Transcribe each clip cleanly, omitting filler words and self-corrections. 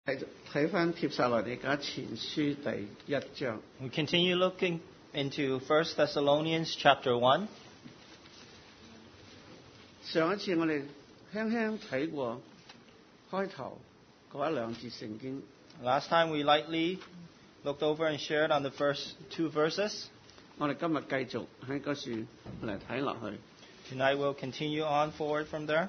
睇返帖撒羅尼迦前書第一章。 We continue looking into 1 Thessalonians chapter 1. 上一次我哋輕輕睇過開頭嗰一兩節聖經， Last time we lightly looked over and shared on the first two verses. 我哋今日繼續喺嗰處嚟睇落去。 Tonight we'll continue on forward from there.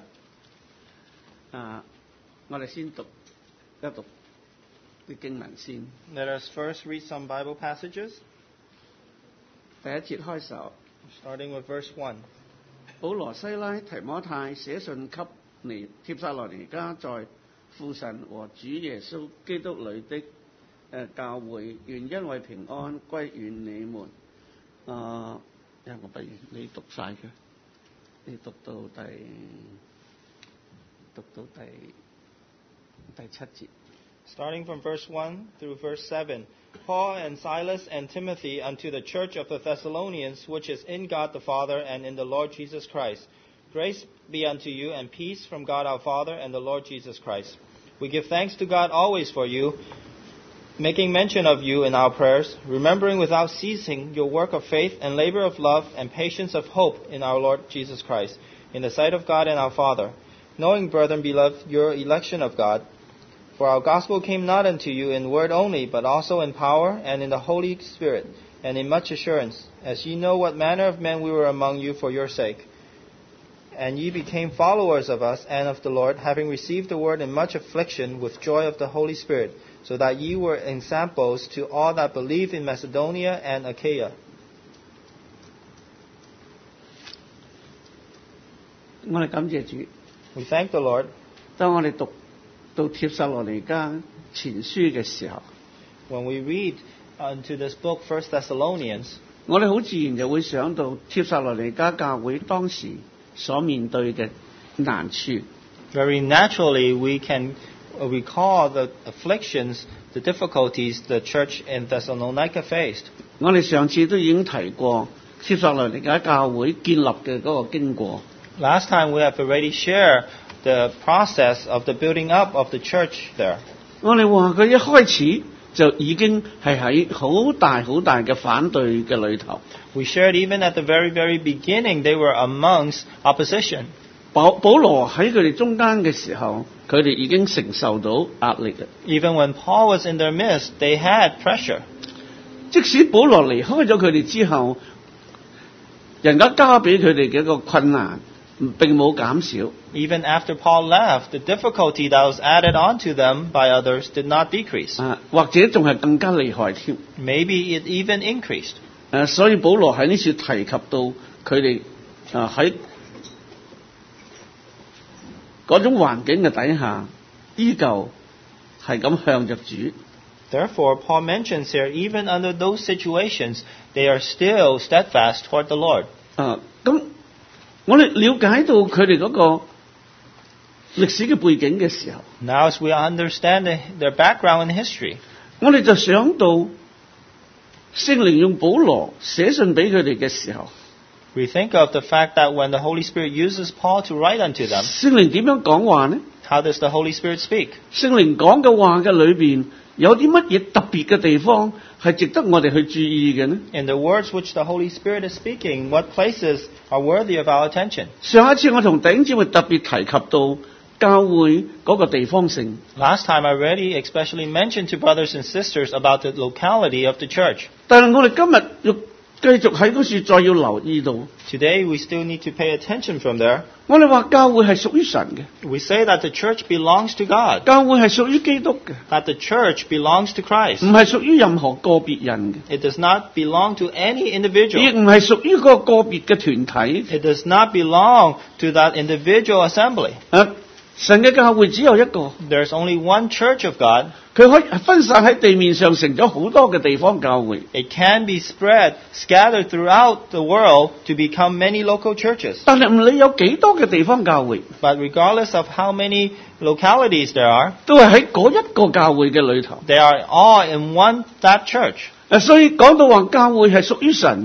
我哋先讀一讀啲經文先。 Let us first read some Bible passages, 第一節開首， starting with verse 1. 保羅、西拉、提摩太寫信給帖撒羅尼迦在父神和主耶穌基督裏的教會，願恩惠平安歸於你們。我不如你讀晒佢，你讀到第七節。 Starting from verse 1 through verse 7. Paul and Silas and Timothy unto the church of the Thessalonians, which is in God the Father and in the Lord Jesus Christ. Grace be unto you and peace from God our Father and the Lord Jesus Christ. We give thanks to God always for you, making mention of you in our prayers, remembering without ceasing your work of faith and labor of love and patience of hope in our Lord Jesus Christ, in the sight of God and our Father. Knowing, brethren beloved, your election of God, for our gospel came not unto you in word only, but also in power and in the Holy Spirit, and in much assurance, as ye know what manner of men we were among you for your sake. And ye became followers of us and of the Lord, having received the word in much affliction with joy of the Holy Spirit, so that ye were ensamples to all that believe in Macedonia and Achaia. 我哋感謝主。 We thank the Lord. 當我哋讀到帖撒羅尼迦前書嘅時候， When we read into this book, 1 Thessalonians, 我哋好自然就會想到帖撒羅尼迦教會當時所面對嘅難處。 very naturally we can recall the afflictions, the difficulties the church in Thessalonica faced. 我哋上次都已經提過帖撒羅尼迦教會建立嘅嗰個經過。 Last time we have already shared the process of the building up of the church there. 我哋話佢一開始就已經係喺好大嘅反對嘅裏頭。 We shared even at the very, very beginning they were amongst opposition. 保羅喺佢哋中間嘅時候，佢哋已經承受到壓力嘅。 Even when Paul was in their midst, they had pressure. 即使保羅離開咗佢哋之後，人家加俾佢哋嘅一個困難並冇減少。 Even after Paul left, the difficulty that was added onto them by others did not decrease. 或者仲係更加厲害添。 Maybe it even increased. 所以保羅喺呢處提及到佢哋喺嗰種環境嘅底下，依舊係咁向着主。 Therefore, Paul mentions here, even under those situations, they are still steadfast toward the Lord. 咁我哋了解到佢哋嗰個歷史嘅背景嘅時候， Now, as we understand their background and history, 我哋就想到聖靈用保羅寫信俾佢哋嘅時候， we think of the fact that when the Holy Spirit uses Paul to write unto them, 聖靈點樣講話呢？ how does the Holy Spirit speak? 聖靈講嘅話嘅裏邊有啲乜嘢特別嘅地方係值得我哋去注意嘅呢？ In the words which the Holy Spirit is speaking, what places are worthy of our attention? 上一次我同弟兄姊妹特別提及到教會嗰個地方性。 Last time I already especially mentioned to brothers and sisters about the locality of the church. 但係我哋今日要繼續喺嗰處再要留意到， Today we still need to pay attention from there. 我哋話教會係屬於神嘅， We say that the church belongs to God, 教會係屬於基督嘅， that the church belongs to Christ. 唔係屬於任何個別人嘅， It does not belong to any 亦 individual. 唔係屬於個別嘅團體。 It does not belong to that individual assembly. 神嘅教會只有一個， There's only one church of God. 佢可以分散喺地面上成咗好多嘅地方教會。 It can be spread, scattered throughout the world to become many local churches. 但係唔理有幾多嘅地方教會， But regardless of how many localities there are, 都係喺嗰一個教會嘅裏頭。 they are all in that church. 所以講到話教會係屬於神嘅，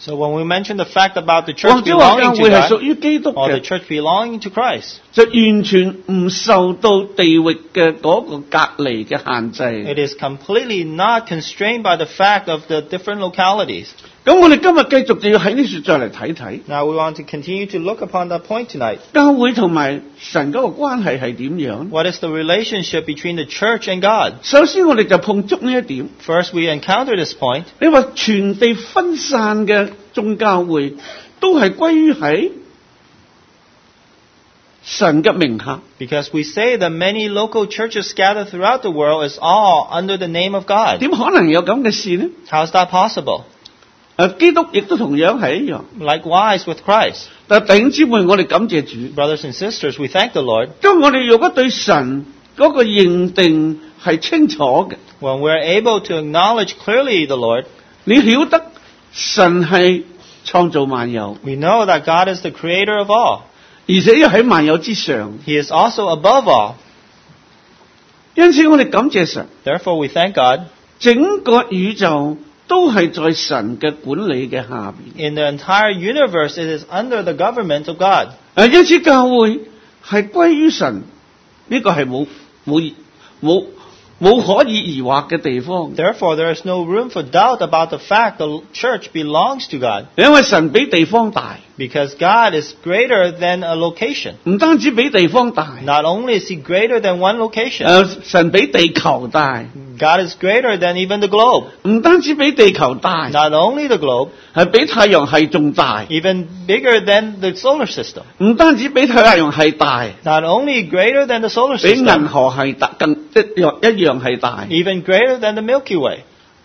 So when we mention the fact about the 或 church 者話教 belonging 會 to 係屬 God, 於基督 or the 嘅， church belonging to Christ, 就完全唔受到地域嘅嗰個隔離嘅限制。 it is completely not constrained by the fact of the different localities. 咁我哋今日繼續就要喺呢處再嚟睇睇 Now we want to continue to look upon that point tonight. 教會同埋神嗰個關係係點樣。 What is the relationship between the church and God? 首先我哋就碰觸呢一點。 First, we encounter this point. 你話全地分散嘅眾教會都係歸於喺神嘅名下。 Because we say that many local churches scattered throughout the world is all under the name of God. 點可能有咁嘅事呢？ How is that possible? 基督亦都同樣係一樣。 Likewise with Christ. 但弟兄姊妹，我哋感謝主。 Brothers and sisters, we thank the Lord. 當我哋如果對神嗰個認定係清楚嘅， When we're able to acknowledge clearly the Lord, 你曉得神係創造萬有， we know that God is the creator of all. 而且又喺萬有之上。 He is also above all. 因此我哋感謝神， Therefore, we thank God. 整個宇宙都係在神嘅管理嘅下邊。 In the entire universe, it is under the government of God. 因此教會係歸於神，呢、個係冇可以疑惑嘅地方。 Therefore, there is no room for doubt about the fact the church belongs to God. 因為神比地方大， Because God is greater than a location. 唔單止比地方大， Not only is He greater than one location, 神比地球大， God is greater than even the globe. 唔單止比地球大， Not only the globe, 係比太陽系仲大， even bigger than the solar system. 唔單止比太陽系大， Not only greater than the solar 比銀 system, 河系大更一樣係大， even greater than the Milky Way.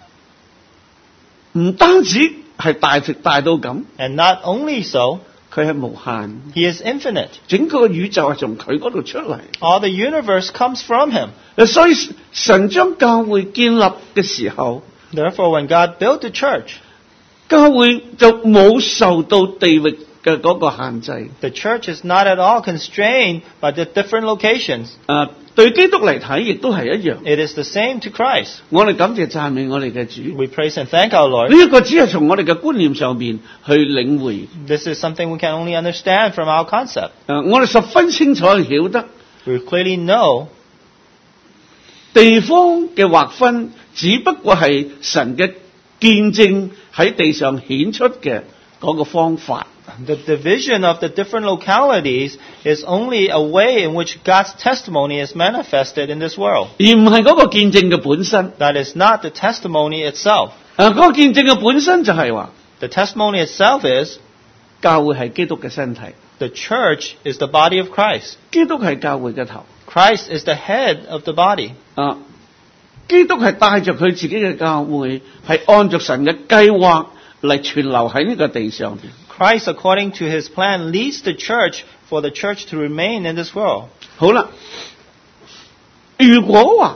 唔單止係大到咁， And not only so, 佢係無限， He is infinite. 整個宇宙係從佢嗰度出嚟。 All the universe comes from Him. 所以神將教會建立嘅時候， Therefore, when God built the church, 教會就冇受到地域嘅嗰個限制。 the church is not at all constrained by the different locations. 對基督嚟睇，亦都係一樣。 It is the same to Christ. 我哋感謝讚美我哋嘅主。 We praise and thank our Lord. 呢一個只係從我哋嘅觀念上邊去領會。 This is something we can only understand from our concept. 我哋十分清楚曉得 We clearly know 地方嘅劃分，只不過係神嘅見證喺地上顯出嘅嗰個方法。 the division of the different localities is only a way in which God's testimony is manifested in this world. 而唔係嗰個見證嘅本身。 That is not the testimony itself. 嗰個見證嘅本身就係話， The testimony itself is 教會係基督嘅身體， the church is the body of Christ. 基督係教會嘅頭。 Christ is the head of the body. 基督係帶着佢自己嘅教會，係按着神嘅計劃嚟存留喺呢個地上邊。 Christ, according to His plan, leads the church for the church to remain in this world. 好啦，如果話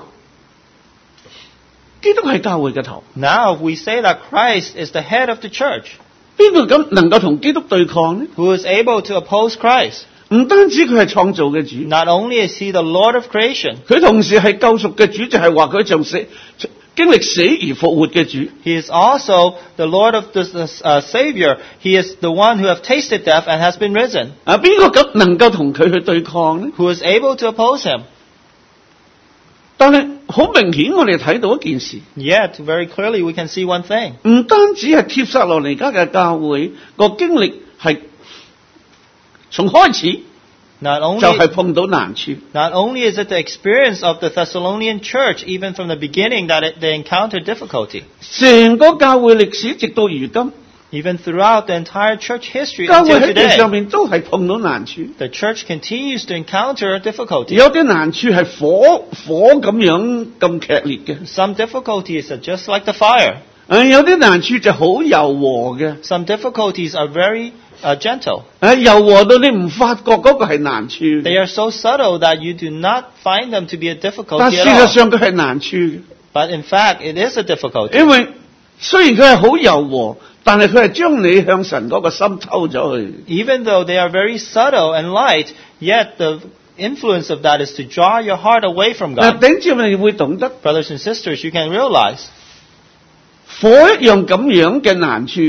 基督係教會嘅頭， Now, if we say that Christ is the head of the church, 邊個咁能夠同基督對抗呢？ who is able to oppose Christ? 唔單止佢係創造嘅主， Not only is He the Lord of creation, 佢同時係救贖嘅主，就係話佢從死經歷死而復活嘅主。 He is also the Lord of the Savior. He is the one who have tasted death and has been risen. 邊個咁能夠同佢去對抗呢？ Who is able to oppose Him? 但係好明顯，我哋睇到一件事， Yet, very clearly, we can see one thing. 唔單止係帖撒羅尼迦嘅教會個經歷係從開始 Not 就係 only, 碰到難處， not only is it the experience of the Thessalonian church, even from the beginning, that they encountered difficulty. 成個教會歷史直到如今， Even throughout the entire church history 教會 until 喺地 today, 上面都係碰到難處。 the church continues to encounter difficulty. 有啲難處係火咁樣咁劇烈嘅， Some difficulties are just like the fire. 有啲難處就好柔和嘅， Some difficulties are very gentle. 柔和到你唔發覺嗰個係難處， They are so subtle that you do not find them to be a 但 difficulty 事 at 實 all. 上佢係難處嘅， But in fact, it is a difficulty. 因為雖然佢係好柔和，但係佢係將你向神嗰個心抽咗去。 Even though they are very subtle and light, yet the influence of that is to draw your heart away from God. 頂住你會懂得 Brothers and sisters, you can realize 火一樣咁樣嘅難處，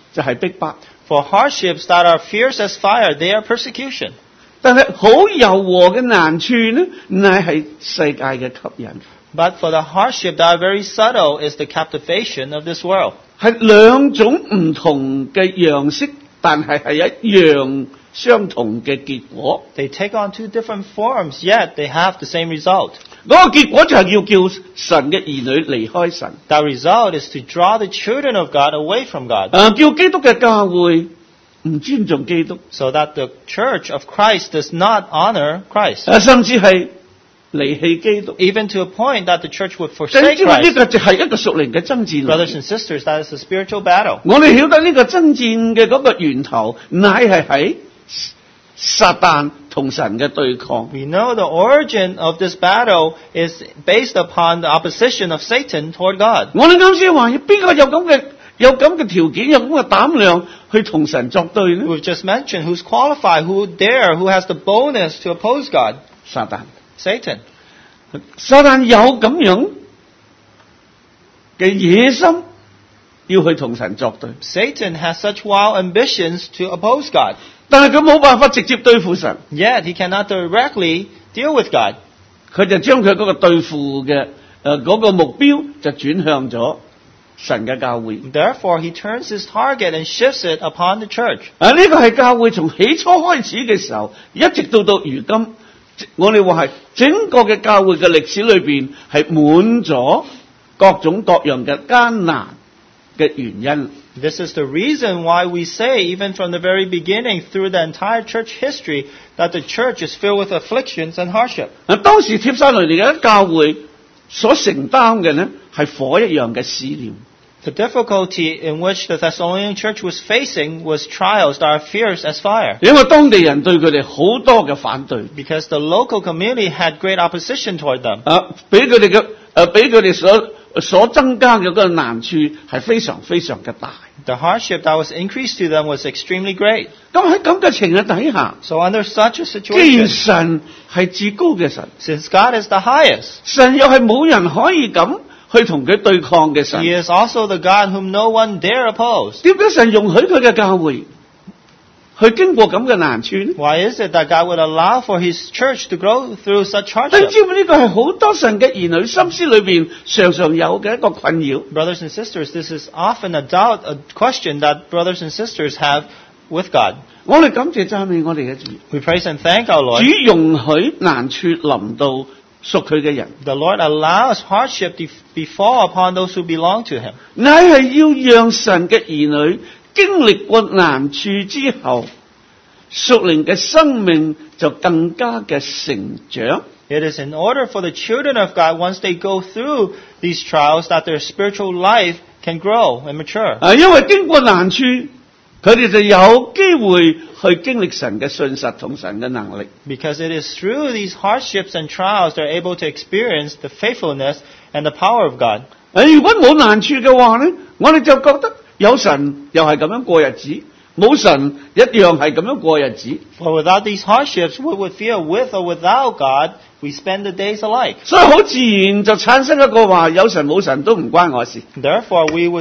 就係逼迫。 For hardships that are fierce as fire, they are persecution. 但係好柔和嘅難處呢，乃係世界嘅吸引。 But for the hardship that are very subtle is the captivation of this world. 係兩種唔同嘅樣式，但係一樣相同嘅結果。 They take on two different forms, yet they have the same result. 嗰個結果就係要叫神嘅兒女離開神。 That result is to draw the children of God away from God, 叫基督嘅教會唔尊重基督， so that the church of Christ does not honor Christ, 甚至係離棄基督。 even to a point that the church would 正 forsake 知道呢 Christ. 個就係一個屬靈嘅爭戰。 Brothers and sisters, that is a spiritual battle. 我哋曉得呢個爭戰嘅嗰個源頭，乃係喺撒旦同神嘅對抗。 We know the origin of this battle is based upon the opposition of Satan toward God. 我哋啱先話，邊個有咁嘅條件，有咁嘅膽量去同神作對呢？ We've just mentioned who's qualified, who has the boldness to oppose God. 撒旦。 Satan. 撒旦有咁樣嘅野心，要去同神作對， Satan has such wild ambitions to oppose God. 但係佢冇辦法直接對付神， Yet he cannot directly deal with God. 佢就將佢嗰個對付嘅嗰個目標就轉向咗神嘅教會。 Therefore, he turns his target and shifts it upon the church. 呢個係教會從起初開始嘅時候，一直到如今，我哋話係整個嘅教會嘅歷史裏邊係滿咗各種各樣嘅艱難嘅原因。 This is the reason why we say, even from the very beginning, through the entire church history, that the church is filled with afflictions and hardship. 當時帖撒羅尼迦教會所承擔嘅呢，係火一樣嘅試驗。 The difficulty in which the Thessalonian church was facing was trials that are fierce as fire. 因為當地人對佢哋好多嘅反對， Because the local community had great opposition toward them. 俾佢哋所增加嘅嗰個難處係非常非常嘅大。 The hardship that was increased to them was extremely great. 咁喺咁嘅情況底下， So under such a 既然 situation, 神係至高嘅神， since God is the highest, 神又係冇人可以咁去同佢對抗嘅神， He is also the God whom no one dare oppose. 點解神容許佢嘅教會去經過咁嘅難處呢？ Why is it that God would allow for His church to go through such 你 hardship? 知唔知呢個係好多神嘅兒女心思裏邊常常有嘅一個困擾？ Brothers and sisters, this is often a doubt, a question that brothers and sisters have with God. 我哋感謝讚美我哋嘅主， We praise and thank our 主 Lord. 容許難處臨到屬佢嘅人， The Lord allows hardship to befall upon those who belong to Him. 乃係要讓神嘅兒女經歷過難處之後，屬靈嘅生命就更加嘅成長。 It is in order for the children of God, once they go through these trials, that their spiritual life can grow and mature. 因為經過難處，佢哋就有機會去經歷神嘅信實同神嘅能力。 Because it is through these hardships and trials they're able to experience the faithfulness and the power of God. 如果冇難處嘅話呢，我哋就覺得有神又係咁樣過日子，冇神一樣係咁樣過日子。 For without these hardships, we would feel with or without God, we spend the days alike. 所以好自然就產生一個話，有神冇神都唔關我事。 Therefore, we would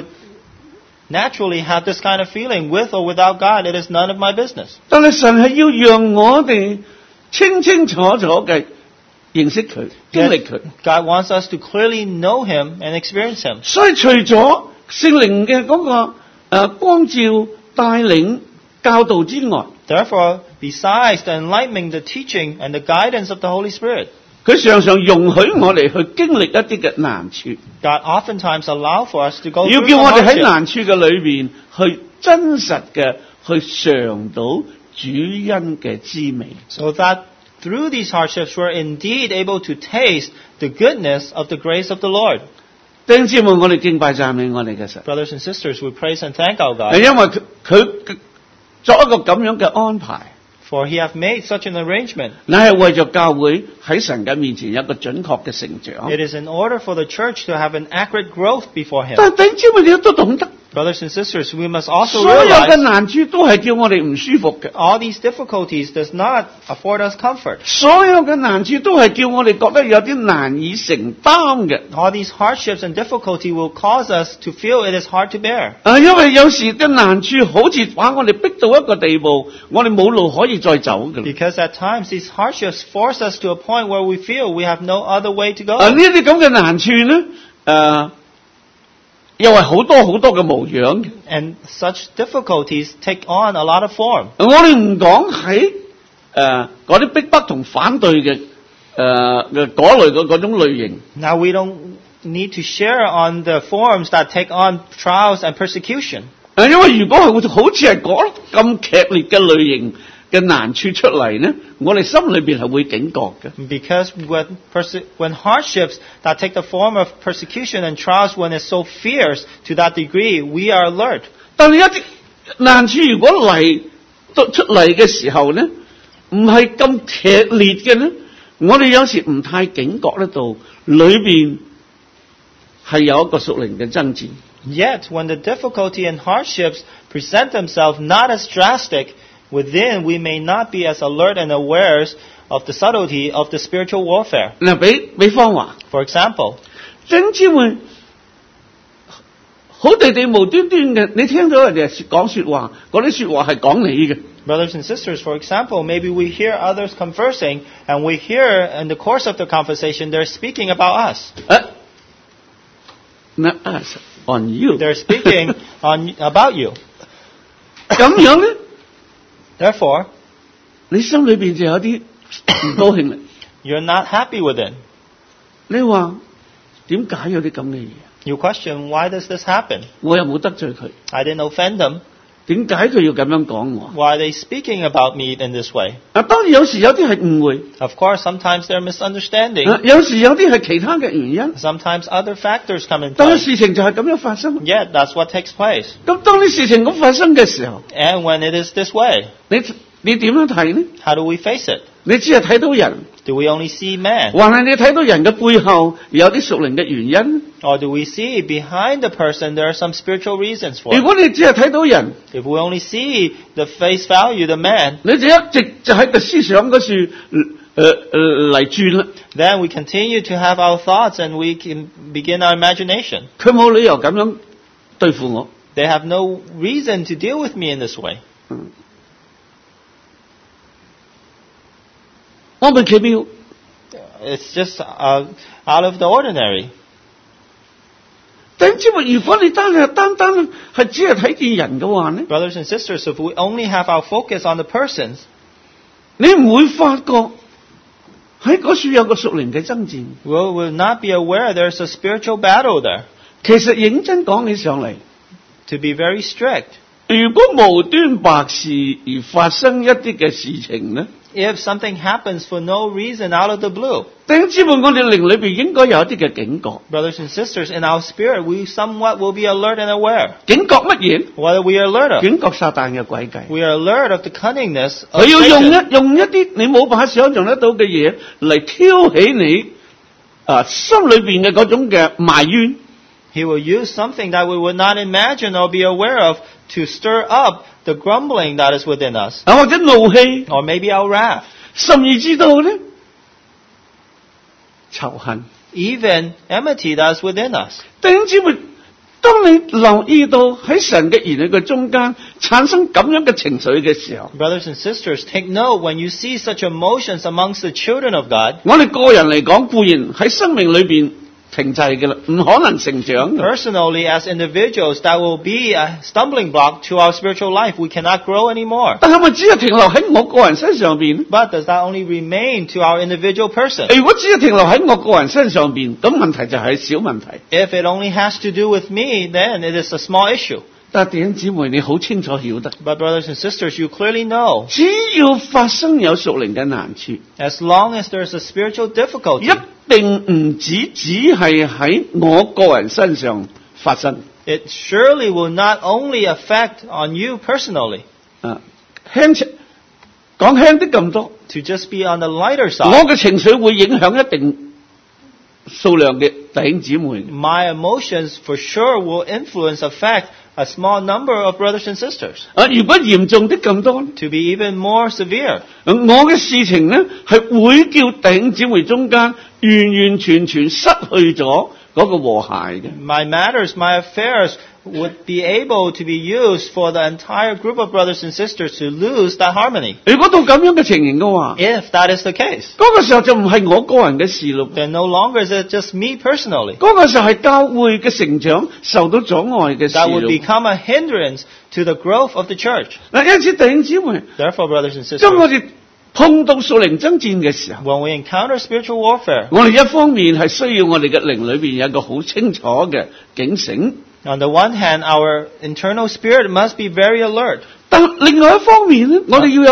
naturally have this kind of feeling, with or without God, it is none of my business. 但係神係要讓我哋清清楚楚嘅認識佢、經歷佢。 God wants us to clearly know Him and experience Him. 所以除咗聖靈嘅嗰個光照、帶領、教導之外， Therefore, besides the enlightenment, the teaching, and the guidance of the Holy Spirit, 佢常常容許我哋去經歷一啲嘅難處， God oftentimes allow for us to go 要 through 叫 some 我哋喺 hardship, 難處嘅裏邊去真實嘅去嘗到主恩嘅滋味。 so that through these hardships we're indeed able to taste the goodness of the grace of the Lord. 弟兄姊妹，我哋敬拜讚美我哋嘅神， Brothers and sisters, we praise and thank our 係 God, 因為佢作一個咁樣嘅安排， for He hath made such an arrangement. 乃係為咗教會喺神嘅面前有一個準確嘅成長。 It is in order for the church to have an accurate growth before Him. 但係弟兄姊妹，你都懂得， Brothers and sisters, we must also 所有嘅 realize 難處都係叫我哋唔舒服嘅， all these difficulties does not afford us comfort. 所有嘅難處都係叫我哋覺得有啲難以承擔嘅。 All these hardships and difficulty will cause us to feel it is hard to bear. 因為有時嘅難處好似把我哋逼到一個地步，我哋冇路可以再走嘅。 Because at times these hardships force us to a point where we feel we have no other way to go. 呢啲咁嘅難處咧，又係好多好多嘅模樣嘅。 And such difficulties take on a lot of form. 我哋唔講喺嗰啲逼迫同反對嘅嗰類嘅嗰種類型。 Now we don't need to share on the forms that take on trials and persecution. 因為如果係好似係嗰咁劇烈嘅類型嘅難處出嚟呢，我哋心裏邊係會警覺嘅。 Because when hardships that take the form of persecution and trials, when it's so fierce to that degree, we are alert. 但係一啲難處如果出嚟嘅時候呢，唔係咁劇烈嘅呢，我哋有時唔太警覺得到裏邊係有一個屬靈嘅爭戰。 Yet, when the difficulty and hardships present themselves not as drastic, within we may not be as alert and aware of the subtlety of the spiritual warfare. 嗱，比方話， For example, 弟姊妹好地地無端端嘅，你聽到人哋講說話，嗰啲說話係講你嘅。 brothers and sisters, for example, maybe we hear others conversing, and we hear in the course of the conversation they're speaking about us. Not us, on you. They're speaking about you. 咁樣咧， Therefore, 你心裏邊就有啲唔高興啦。 you're not happy within. 你話點解有啲咁嘅嘢？ You question, why does this happen? 我又冇得罪佢， I didn't offend them. 點解佢要咁樣講我？ Why are they speaking about me in this way? 當然有時有啲係誤會， Of course, sometimes there are misunderstandings. 有時有啲係其他嘅原因， Sometimes other factors come in 但係 play. 事情就係咁樣發生。 Yet, that's what takes place. 咁當啲事情咁發生嘅時候， And when it is this way, 你點樣睇呢？ how do we face it? 你只係睇到人， Do we only see man? 還係你睇到人嘅背後有啲屬靈嘅原因？ Or do we see behind the person there are some spiritual reasons for 如 it? 果你只係睇到人， If we only see the face value, the man, 你就一直就喺個思想嗰處嚟轉啦。 then we continue to have our thoughts and we can begin our imagination. 佢冇理由咁樣對付我。 They have no reason to deal with me in this way. 我咪奇妙。 It's just out of the ordinary. 弟兄姊妹，如果你單係只係睇見人嘅話呢， Brothers and sisters, if we only have our focus on the persons, 你唔會發覺喺嗰處有個屬靈嘅爭戰。 we will not be aware there's a spiritual battle there. 其實認真講起上嚟， To be very strict. 如果無端白事而發生一啲嘅事情呢， If something happens for no reason out of the blue, 弟兄姊妹，我哋靈裏邊應該有一啲嘅警覺。 brothers and sisters, in our spirit, we somewhat will be alert and aware. 警覺乜嘢？ What are we alert of? 警覺撒旦嘅詭計。 We are alert of the cunningness of 佢要 Satan. 用一啲你冇辦法想象得到嘅嘢嚟挑起你心裏邊嘅嗰種嘅埋怨。 He will use something that we would not imagine or be aware of to stir up the grumbling that is within us. 或者怒氣， Or maybe our wrath. 甚至知道咧仇恨。 Even enmity that is within us. 弟兄姊妹，當你留意到喺神嘅兒女嘅中間產生咁樣嘅情緒嘅時候， Brothers and sisters, take note when you see such emotions amongst the children of God. 我哋個人嚟講固然喺生命裏邊停滯嘅啦，唔可能成長嘅。 Personally, as individuals, that will be a stumbling block to our spiritual life. We cannot grow anymore. 但係咪只係停留喺我個人身上邊？ But does that only remain to our individual person? 如果只係停留喺我個人身上邊，咁問題就係小問題。 If it only has to do with me, then it is a small issue. 但係弟兄姊妹，你好清楚曉得， But brothers and sisters, you clearly know, 只要發生有屬靈嘅難處， as long as there is a spiritual difficulty, 一定唔只係喺我個人身上發生。 it surely will not only affect on you personally. 講輕啲咁多， To just be on the lighter 我 side, 嘅情緒會影響一定數量嘅弟兄姊妹。 my emotions for sure will affect a small number of brothers and sisters. 如果嚴重的咁多呢， To be even more severe, 我嘅事情呢係會叫弟兄姊妹中間完完全全失去咗嗰個和諧嘅。 my matters, my affairs would be able to be used for the entire group of brothers and sisters to lose that harmony. 如果到咁樣嘅情形嘅話， If that is the case, 嗰個時候就唔係我個人嘅事咯。 then no longer is it just me personally. 嗰個時候係教會嘅成長受到阻礙嘅事 That would 咯。 become a hindrance to the growth of the church. 嗱，因此弟兄姊妹， Therefore, brothers and 當我 sisters, 哋碰到屬靈爭戰嘅時候， when we encounter spiritual warfare, 我哋一方面係需要我哋嘅靈裏邊有一個好清楚嘅警醒， on the one hand, our internal spirit must be very alert. 但另外一方面咧，我哋要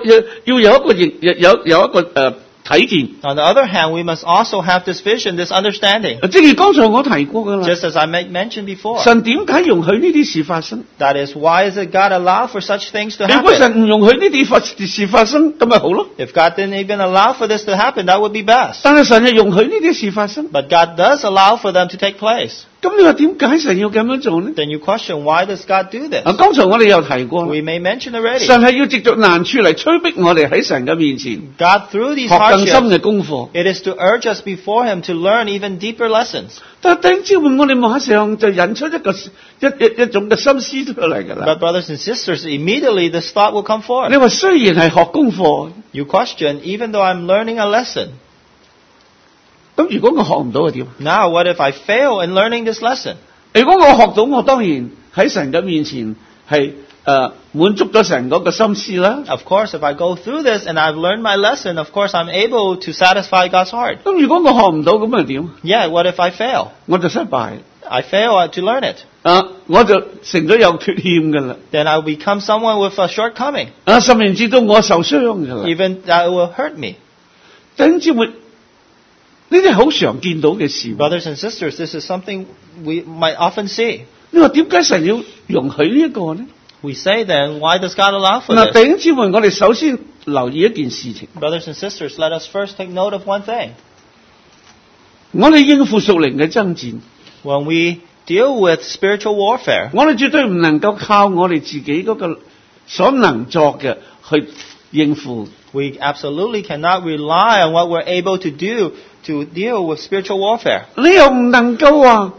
有一個睇見。 On the other hand, we must also have this vision, this understanding. 正如剛才我提過噶啦， Just as I mentioned before, 神點解容許呢啲事發生？ that is, why is it God allow for such things to 如果 happen? 神唔容許呢啲事發生，咁咪好咯。 If God didn't even allow for this to happen, that would be best. 但係神係容許呢啲事發生， But God does allow for them to take place. 咁你話點解神要咁樣做呢？ Then you question, why does God do this? 剛才我哋有提過， We may mention already. 神係要藉着難處嚟催逼我哋喺神嘅面前 God, through these 學更深 hardships, 嘅功課。 it is to urge us before Him to learn even deeper lessons. 但係弟兄姊妹，我哋馬上就引出一種嘅心思出嚟㗎啦。 But brothers and sisters, immediately this thought will come 你 forth. 話雖然係學功課， You question, even though I'm learning a lesson. 咁如果我學唔到係點？ Now, what if I fail in learning this lesson? 如果我學到，我當然喺神嘅面前係滿足咗神嗰個心思啦。 Of course, if I go through this and I've learned my lesson, of course I'm able to satisfy God's heart. 咁如果我學唔到，咁係點？ Yeah, what if I fail? 我就失敗， I fail to learn it. 我就成咗有缺陷㗎啦。 Then I'll become someone with a shortcoming. 甚至到我受傷㗎啦。 Even that will hurt me. 弟兄姊妹，呢啲係好常見到嘅事。 Brothers and sisters, this is something we might often see. 你話點解神要容許呢一個呢？ We say then, why does God allow for 嗱， this? 弟兄姊妹，我哋首先留意一件事情， Brothers and sisters, let us first take note of one thing. 我哋應付屬靈嘅爭戰， When we deal with spiritual warfare, 我哋絕對唔能夠靠我哋自己嗰個所能作嘅去應付。 we absolutely cannot rely on what we're able to do to deal with spiritual warfare. 你又唔能夠話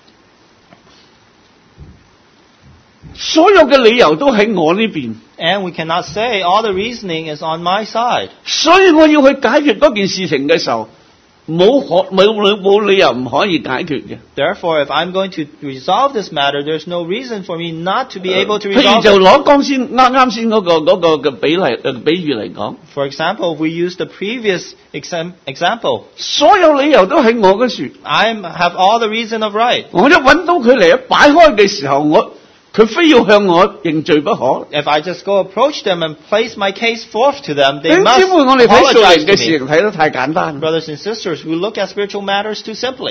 所有嘅理由都喺我呢邊， And we cannot say all the reasoning is on my side. 所以我要去解決嗰件事情嘅時候，冇理由唔可以解決嘅。 Therefore, if I'm going to resolve this matter, there's no reason for me not to be able to 譬如 resolve 就 it. 攞啱先嗰個嘅比喻嚟講， For example, if we use the previous example, 所有理由都喺我嗰處， I have all the reason of right. 我一揾到佢嚟擺開嘅時候，佢非要向我認罪不可。 If I just go approach them and place my case forth to them, 弟 they 兄 must 姊妹，我哋睇屬 apologize 靈 to 嘅事 me. 情睇得太簡單。 Brothers and sisters, we look at spiritual matters too simply.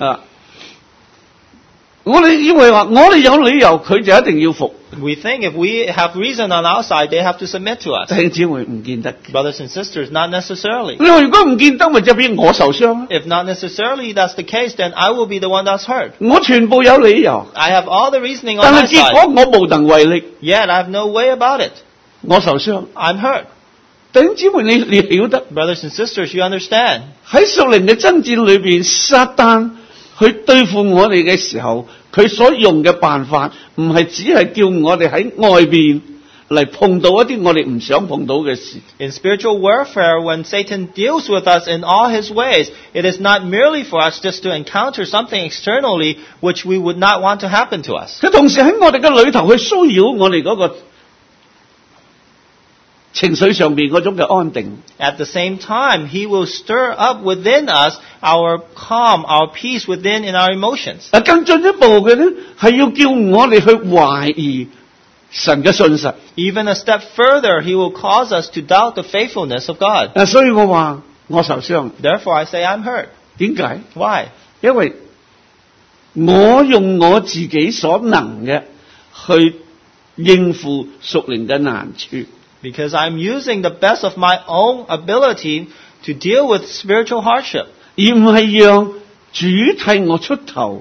我哋以為話我哋有理由，佢就一定要服。 We think if we have reason on our side, they have to submit to us. 弟兄姊妹唔見得嘅。 Brothers and sisters, not necessarily. 你話如果唔見得，咪就變我受傷啦。 If not necessarily that's the case, then I will be the one that's hurt. 我全部有理由， I have all the reasoning on 但 my 係結 side. 果我無能為力， Yet I have no way about it. 我受傷。 I'm hurt. 弟兄姊妹，你曉得 Brothers and sisters, you understand. 喺屬靈嘅爭戰裏邊，撒旦去對付我哋嘅時候，佢所用嘅辦法唔係只係叫我哋喺外邊嚟碰到一啲我哋唔想碰到嘅事。 In spiritual warfare, when Satan deals with us in all his ways, it is not merely for us just to encounter something externally which we would not want to happen to us. 佢同時喺我哋嘅裏頭去騷擾我哋嗰個情緒上邊嗰種嘅安定。 At the same time, he will stir up within us our calm, our peace within in our emotions. 更進一步嘅咧，係要叫我哋去懷疑神嘅信實。 Even a step further, he will cause us to doubt the faithfulness of God. 所以我話我受傷， Therefore, I say I'm hurt. 點解？ Why? 因為我用我自己所能嘅去應付屬靈嘅難處。 Because I'm using the best of my own ability to deal with spiritual hardship. 而唔係讓主替我出頭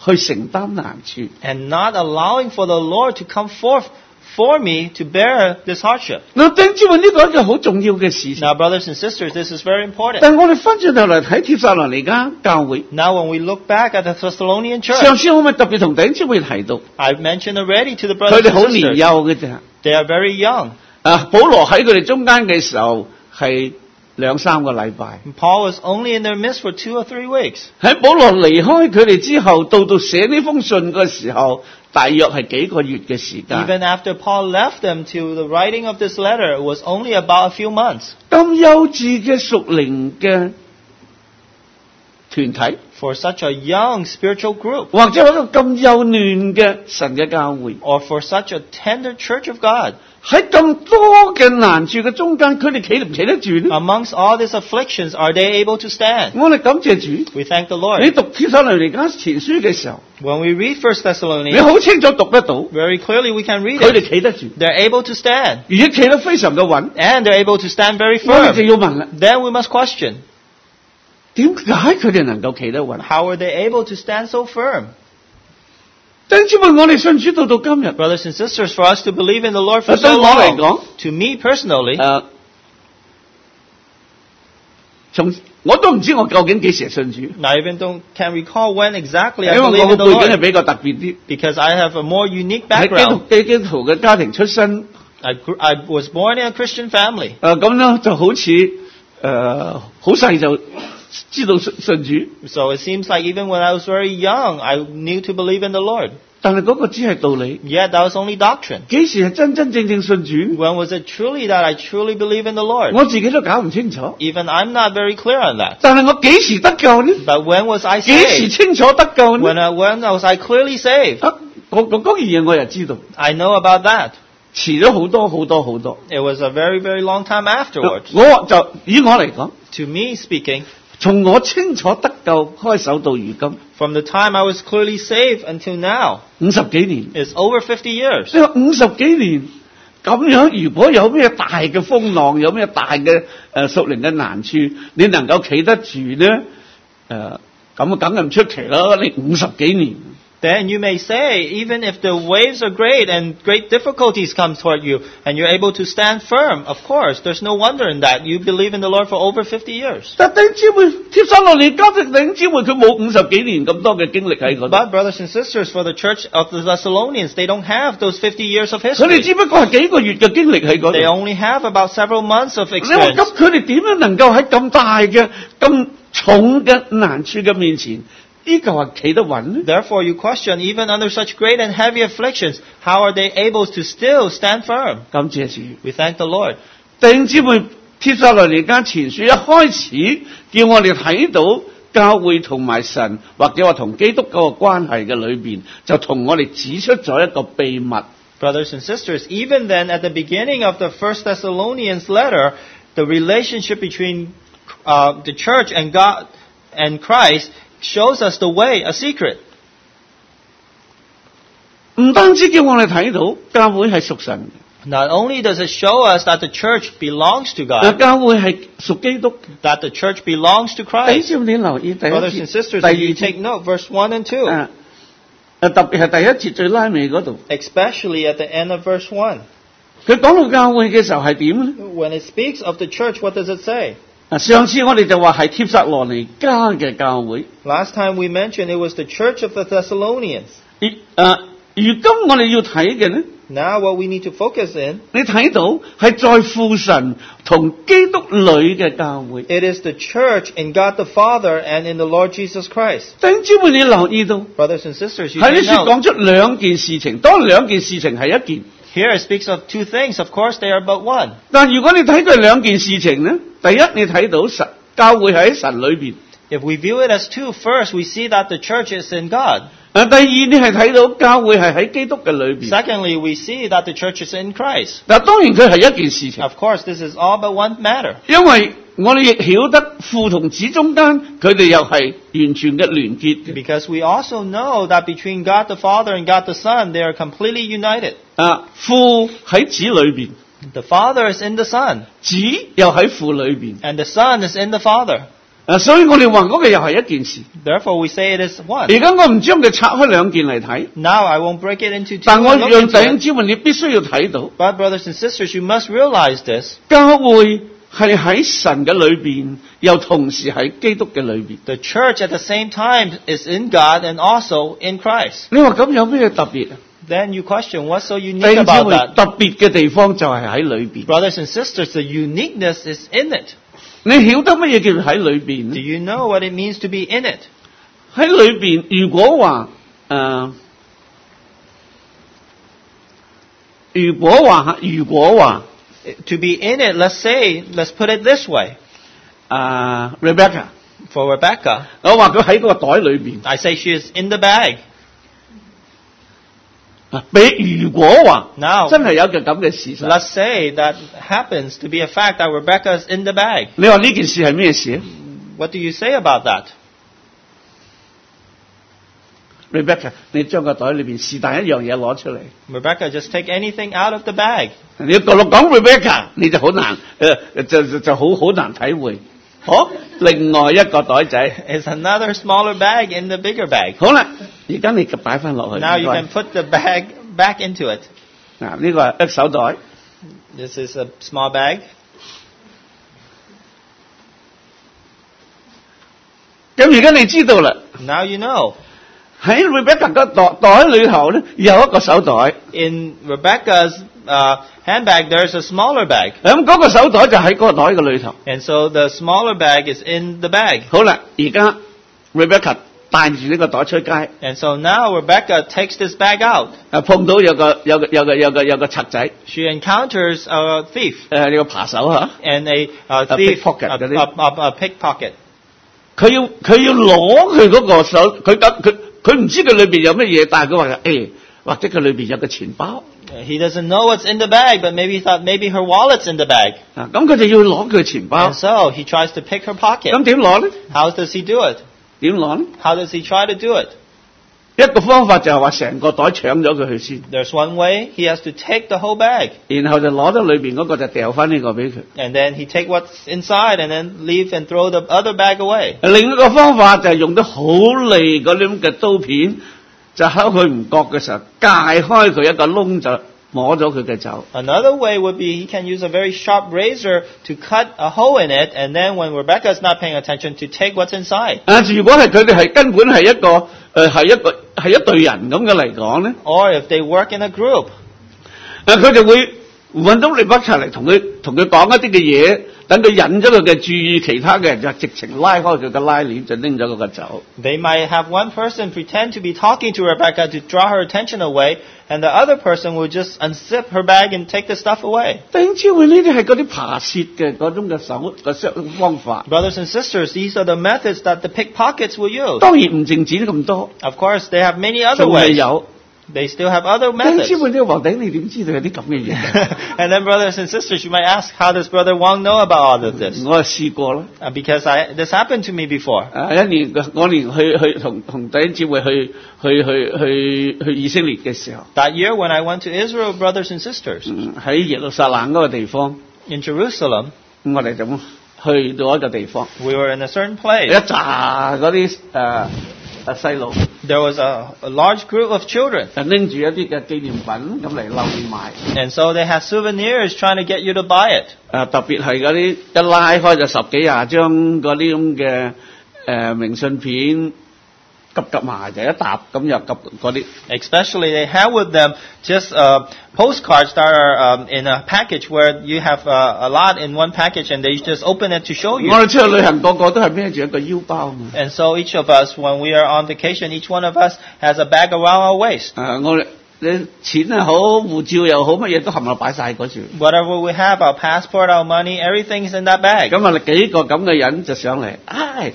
去承擔難處。 and not allowing for the Lord to come forth for me to bear this hardship. 嗱，弟兄姊妹，呢個係一個好重要嘅事情。 Now, brothers and sisters, this is very important. 但係我哋翻轉頭嚟睇帖撒羅尼迦教會， Now, when we look back at the Thessalonian church, 上次我咪特別同弟兄姊妹提到， I've mentioned already to the 佢 brothers 哋好 and 年 sisters, 幼嘅啫。 they are very young. 保羅喺佢哋中間嘅時候係2-3個禮拜。 And Paul was only in their midst for 2 or 3 weeks. 喺保羅離開佢哋之後，到寫呢封信嘅時候，大約係幾個月嘅時間。 Even after Paul left them to the writing of this letter, it was only about a few months. 咁幼稚嘅屬靈嘅團體， For such a young spiritual group, 或者一個咁幼嫩嘅神嘅教會， or for such a tender church of God, 喺咁多嘅難處嘅中間，佢哋企唔企得住呢？ amongst all these afflictions, are they able to stand? 我哋感謝主。 We thank the 你 Lord. 讀帖撒羅尼迦前書嘅時候， When we read 1 你 Thessalonians, 好清楚讀得到， very clearly we can read 佢哋 it. 企得住， They're able to stand, 而且企得非常嘅穩。 and they're able to stand very 我哋就 firm. 要問啦， Then we must question, 點解佢哋能夠企得穩？ how are they able to stand so firm? 弟兄姊妹，我哋信主到今日， Brothers and sisters, for us to believe in the Lord for 對 so 我嚟 long, 講， to me personally, 我都唔知我究竟幾時信主，因 I even can't recall when exactly I 為 believe 我 in 個 the 背景係 Lord, 比較特別啲， because I have a more unique 喺 background. 基督徒嘅家庭出身， I was born in a Christian family. 咁咧就好似好細就知道信主， So it seems like even when I was very young, I knew to believe in the Lord. 但係嗰個只係道理。 Yet that was only doctrine. 幾時係真真正正信主？ When was it truly that I truly believe in the Lord? 我自己都搞唔清楚。 Even I'm not very clear on that. 但係我幾時得救呢？ But when was I 幾時 saved? 清楚得救呢？ When was I clearly saved? 嗰樣嘢我又知道， I know about that. 遲咗好多好多好多。 It was a very, very long time afterwards. 我就以我嚟講， To me speaking, 從我清楚得救開手到如今， from the time I was clearly saved until now, 50幾年。 is over 50 years. 你話50幾年咁樣，如果有咩大嘅風浪，有咩大嘅屬靈嘅難處，你能夠企得住呢？咁梗係唔出奇啦！你50幾年。 Then you may say, even if the waves are great and great difficulties come toward you, and you're able to stand firm, of course, there's no wonder in that. You believe in the Lord for over 50 years. 但弟兄姊妹，帖撒羅尼迦的弟兄姊妹，佢冇50幾年咁多嘅經歷喺嗰度， But brothers and sisters, for the church of the Thessalonians, they don't have those 50 years of 佢哋 history. 只不過係幾個月嘅經歷喺嗰 They 度。 only have about several months of 你話 experience. 咁，佢哋點樣能夠喺咁大嘅、咁重嘅難處嘅面前，依舊係企得穩呢？ Therefore, you question, even under such great and heavy afflictions, how are they able to still stand firm? 感謝主。 We thank the Lord. 弟兄姊妹，帖撒羅尼迦前書一開始叫我哋睇到教會同埋神，或者話同基督嗰個關係嘅裏邊，就同我哋指出咗一個秘密。 Brothers and sisters, even then, at the beginning of the First Thessalonians letter, the relationship between the church and God and Christ shows us the way, a secret. 唔單止叫我哋睇到教會係屬神 Not only does it show us that the church belongs to 嘅， God, 教會係屬基督。 that the church belongs to 弟 Christ. 兄你留意第一 Brothers 節、 and sisters, 第二 if you take 節， note, verse 1 and 2, 特別係第一節最拉尾嗰度， especially at the end of verse 1. 佢講到教會嘅時候係點咧？ When it speaks of the church, what does it say? 上次我哋就話係帖撒羅尼迦嘅教會， Last time we mentioned it was the church of the Thessalonians. 如今我哋要睇嘅呢， Now what we need to focus in, 你睇到係在父神同基督裏嘅教會。 it is the church in God the Father and in the Lord Jesus Christ. 弟兄姊妹，你留意到 Brothers and sisters, you 喺呢 take 書 note. 講出兩件事情，當兩件事情係一件， Here it speaks of two things. Of course, they are but one. 但如果你睇佢兩件事情呢，第一你睇到神教會喺神裏邊。 If we view it as two, first we see that the church is in God. 第二你係睇到教會係喺基督嘅裏邊。 Secondly, we see that the church is in Christ. 嗱，當然佢係一件事情， Of course, this is all but one matter. 因為我哋亦曉得父同子中間佢哋又係完全嘅聯結嘅。 Because we also know that between God the Father and God the Son, they are completely united. 父喺子裏邊， The Father is in the Son, 子又喺父裏邊。 and the Son is in the Father. 所以我哋話嗰個又係一件事。 Therefore, we say it is one. 而家我唔將佢拆開兩件嚟睇， Now, I won't break it into two. 但我 and look 讓 into 弟兄 it. 姊妹你必須要睇到， But, brothers and sisters, you must realize this. 教會係喺神嘅裏邊，又同時喺基督嘅裏邊。 The church at the same time is in God and also in Christ. 你話咁有咩特別啊？ Then you question, what's so 弟 unique 兄姊 about 妹， that? 特別嘅地方就係喺裏邊。 Brothers and sisters, the uniqueness is in it. 你曉得乜嘢叫喺裏邊 Do 呢？ you know what it means to be in it? 喺裏邊，如果話 To be in it, let's put it this way. Rebecca， For Rebecca, 我話佢喺個袋裏邊。 I say she is in the bag. 如果話 Now, 真係有個咁嘅事實， let's say that happens to be a fact that Rebecca is in the bag. 你話呢件事係咩事啊 What do you say about that? ？Rebecca，你將個袋裏邊是但一樣嘢攞出嚟， Rebecca, just take anything out of the bag. 你要講 Rebecca， 你就好難就好難體會。好，另外一個袋仔， It's another smaller bag in the bigger bag. 好啦，而家你擺翻落去。 Now you can put the bag back into it. 嗱，呢個係一手袋。 This is a small bag. 咁而家你知道啦， Now you know. 喺 Rebecca 個袋裏頭咧有一個手袋， In Rebecca's handbag, there's a smaller bag. 咁嗰個手袋就喺嗰個袋嘅裏頭。 And so the smaller bag is in the bag. 好啦，而家 Rebecca 帶住呢個袋出街， And so now Rebecca takes this bag out. 碰到有個賊仔， She encounters a thief 有個扒手嚇， and a thief, pickpocket, a pickpocket. 佢要攞佢嗰個手，佢唔知佢裏邊有乜嘢，但係佢話或者佢裏邊有個錢包， He doesn't know what's in the bag, but maybe he thought maybe her wallet's in the bag. 咁佢就要攞佢錢包 And。so he tries to pick her pocket. 咁點攞咧？ How does he do it? 點攞咧？ How does he try to do it? 一個方法就係話成個袋搶咗佢去先， There's one way. He has to take the whole bag. 然後就攞咗裏邊嗰個就掉翻呢個俾佢。 And then he take what's inside and then leave and throw the other bag away. 另一個方法就係用得好利嗰啲咁嘅刀片，就喺佢唔覺嘅時候界開佢一個窿，就摸咗佢嘅走。 Another way would be he can use a very sharp razor to cut a hole in it, and then when Rebecca is not paying attention, to take what's inside. 如果係佢哋係根本係一個係一隊人咁嘅嚟講咧， Or if they work in a group, 佢就會揾到你北出嚟同佢講一啲嘅嘢，等佢引咗佢嘅注意，其他嘅人就直情拉開佢嘅拉鏈，就拎咗嗰個走。 they might have one person pretend to be talking to Rebecca to draw her attention away, and the other person will just unzip her bag and take the stuff away. 弟兄姊妹，呢啲係嗰啲扒竊嘅嗰種嘅方法。 Brothers and sisters, these are the methods that the pickpockets will use. 當然唔淨止咁多， Of course, they have many other 仲係 ways. 有。 They still have other 弟兄 methods. 姊妹，呢個皇帝你點知道有啲咁嘅嘢？ And then, brothers and sisters, you might ask, how does Brother Wang know about all of this? 我係試過啦。 Because this happened to me before. 一年我去同弟兄姊妹去以色列嘅時候， That year when I went to Israel, brothers and sisters, 喺耶路撒冷嗰個地方， in Jerusalem, 我哋就去到一個地方， we were in a certain 一 place. 紮嗰啲細路 There was a large group of children. 就拎住一啲嘅紀念品咁嚟溜你買。 And so they had souvenirs trying to get you to buy it. 特別係嗰啲一拉開就10幾廿張嗰啲咁嘅明信片，夾埋就一沓咁又夾嗰啲。 Especially they have with them just postcards that are in a package where you have a lot in one package and they just open it to show you. 我哋出去旅行個個都係孭住一個腰包嘛。 And so each of us, when we are on vacation, each one of us has a bag around our waist. 我哋你錢又好，護照又好，乜嘢都冚唪唥擺晒嗰處。 Whatever we have, our passport, our money, everything's in that bag. 咁啊，幾個咁嘅人就上嚟，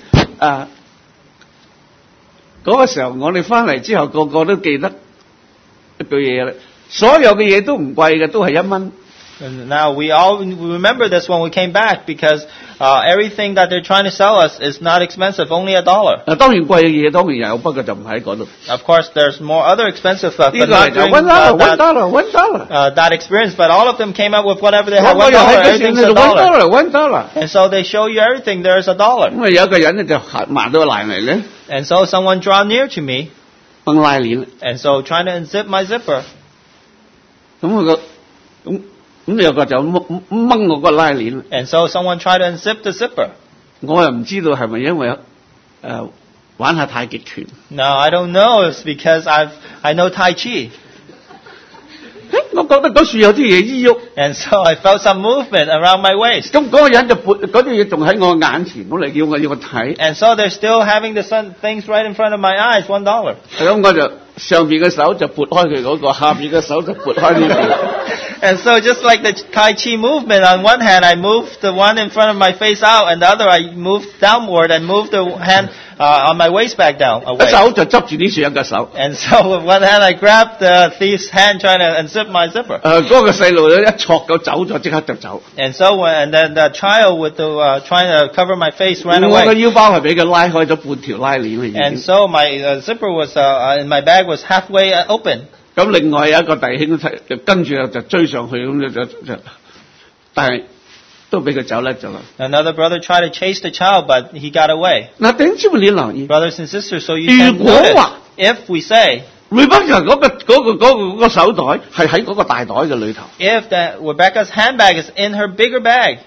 嗰個時候我哋翻嚟之後，個個都記得一句嘢啦。所有嘅嘢都唔貴嘅，都係1蚊。 And now we all remember this when we came back because everything that they're trying to sell us is not expensive, only $1. 當然貴嘅嘢當然有，不過就唔喺嗰度。 Of course, there's more other expensive stuff, 呢 but 個 not 係就 during $1 that experience. But all of them came up with whatever they had. 我又喺 $1, 嗰時 everything's 就 $1. $1， And so they show you everything. There's $1. 咁啊有一個人咧就埋到嚟咧， And so someone draw near to me, 掹拉鏈， and so trying to unzip my zipper. 咁佢個咁有個就掹我個拉鏈， And so someone tried to unzip the zipper. 我又唔知道係咪因為玩下太極拳。 Now I don't know. It's because I know Tai Chi. 我覺得嗰處有啲嘢喐， And so I felt some movement around my waist. 咁嗰個人就撥嗰啲嘢仲喺我眼前，我嚟要我睇， And so they're still having the things right in front of my eyes, $1. 咁我就上邊嘅手就撥開佢嗰個，下邊嘅手就撥開呢個。 And so just like the Tai Chi movement, on one hand I moved the one in front of my face out, and the other I moved downward and moved the hand on my waist back down 一 away. 手就執住呢處一個手。 And so with one hand I grabbed the thief's hand trying to unzip my zipper. 嗰個細路咧一戳到走咗，即刻就走。 And so and then the child with the trying to cover my face ran 我個 away. 腰包係俾佢拉開咗半條拉鏈啦已 And 經。 so my zipper was in my bag was halfway open. 咁另外有一個弟兄就跟住就追上去，咁就，但係都俾佢走甩咗啦。 Another brother tried to chase the child, but he got away. 嗱，弟兄姊妹你留意， Brothers and sisters, so you can 如果 notice, 話 if we say, Rebecca 嗰個手袋係喺嗰個大袋嘅裏頭， if that Rebecca's handbag is in her bigger bag,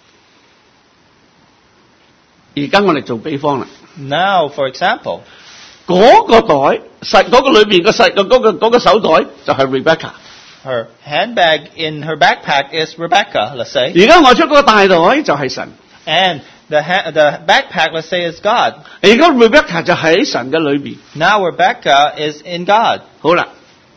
而家我哋做比方啦， now, for example, 嗰個袋細嗰個裏邊嘅細嗰個手袋就係 Rebecca。 her handbag in her backpack is Rebecca, let's say, 而家我出嗰個大袋就係神， and the backpack, let's say, is God. 而家 Rebecca 就喺神嘅裏邊。 Now Rebecca is in God. 好啦，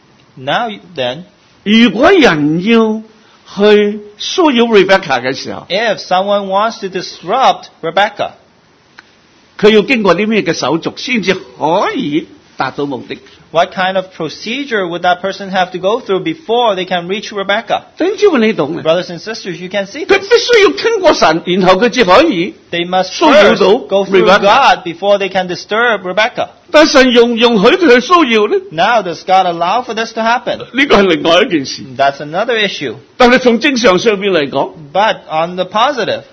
Now then, 如果人要去騷擾 Rebecca 嘅時候， if someone wants to disrupt Rebecca, 佢要經過啲咩嘅手續先至可以達到目的？ what kind of procedure would that person have to go through before they can reach Rebecca? 弟兄姊妹你懂嘅， Brothers and sisters, you can see 佢 this. 必須要經過神，然後佢至可以。 They must 騷擾 first 到 go through Rebecca. God before they can disturb Rebecca. 但神容許佢去騷擾咧， Now, does God allow for this to happen? 呢個係另外一件事。 That's another issue. 但係從正常上邊嚟講 But on the positive,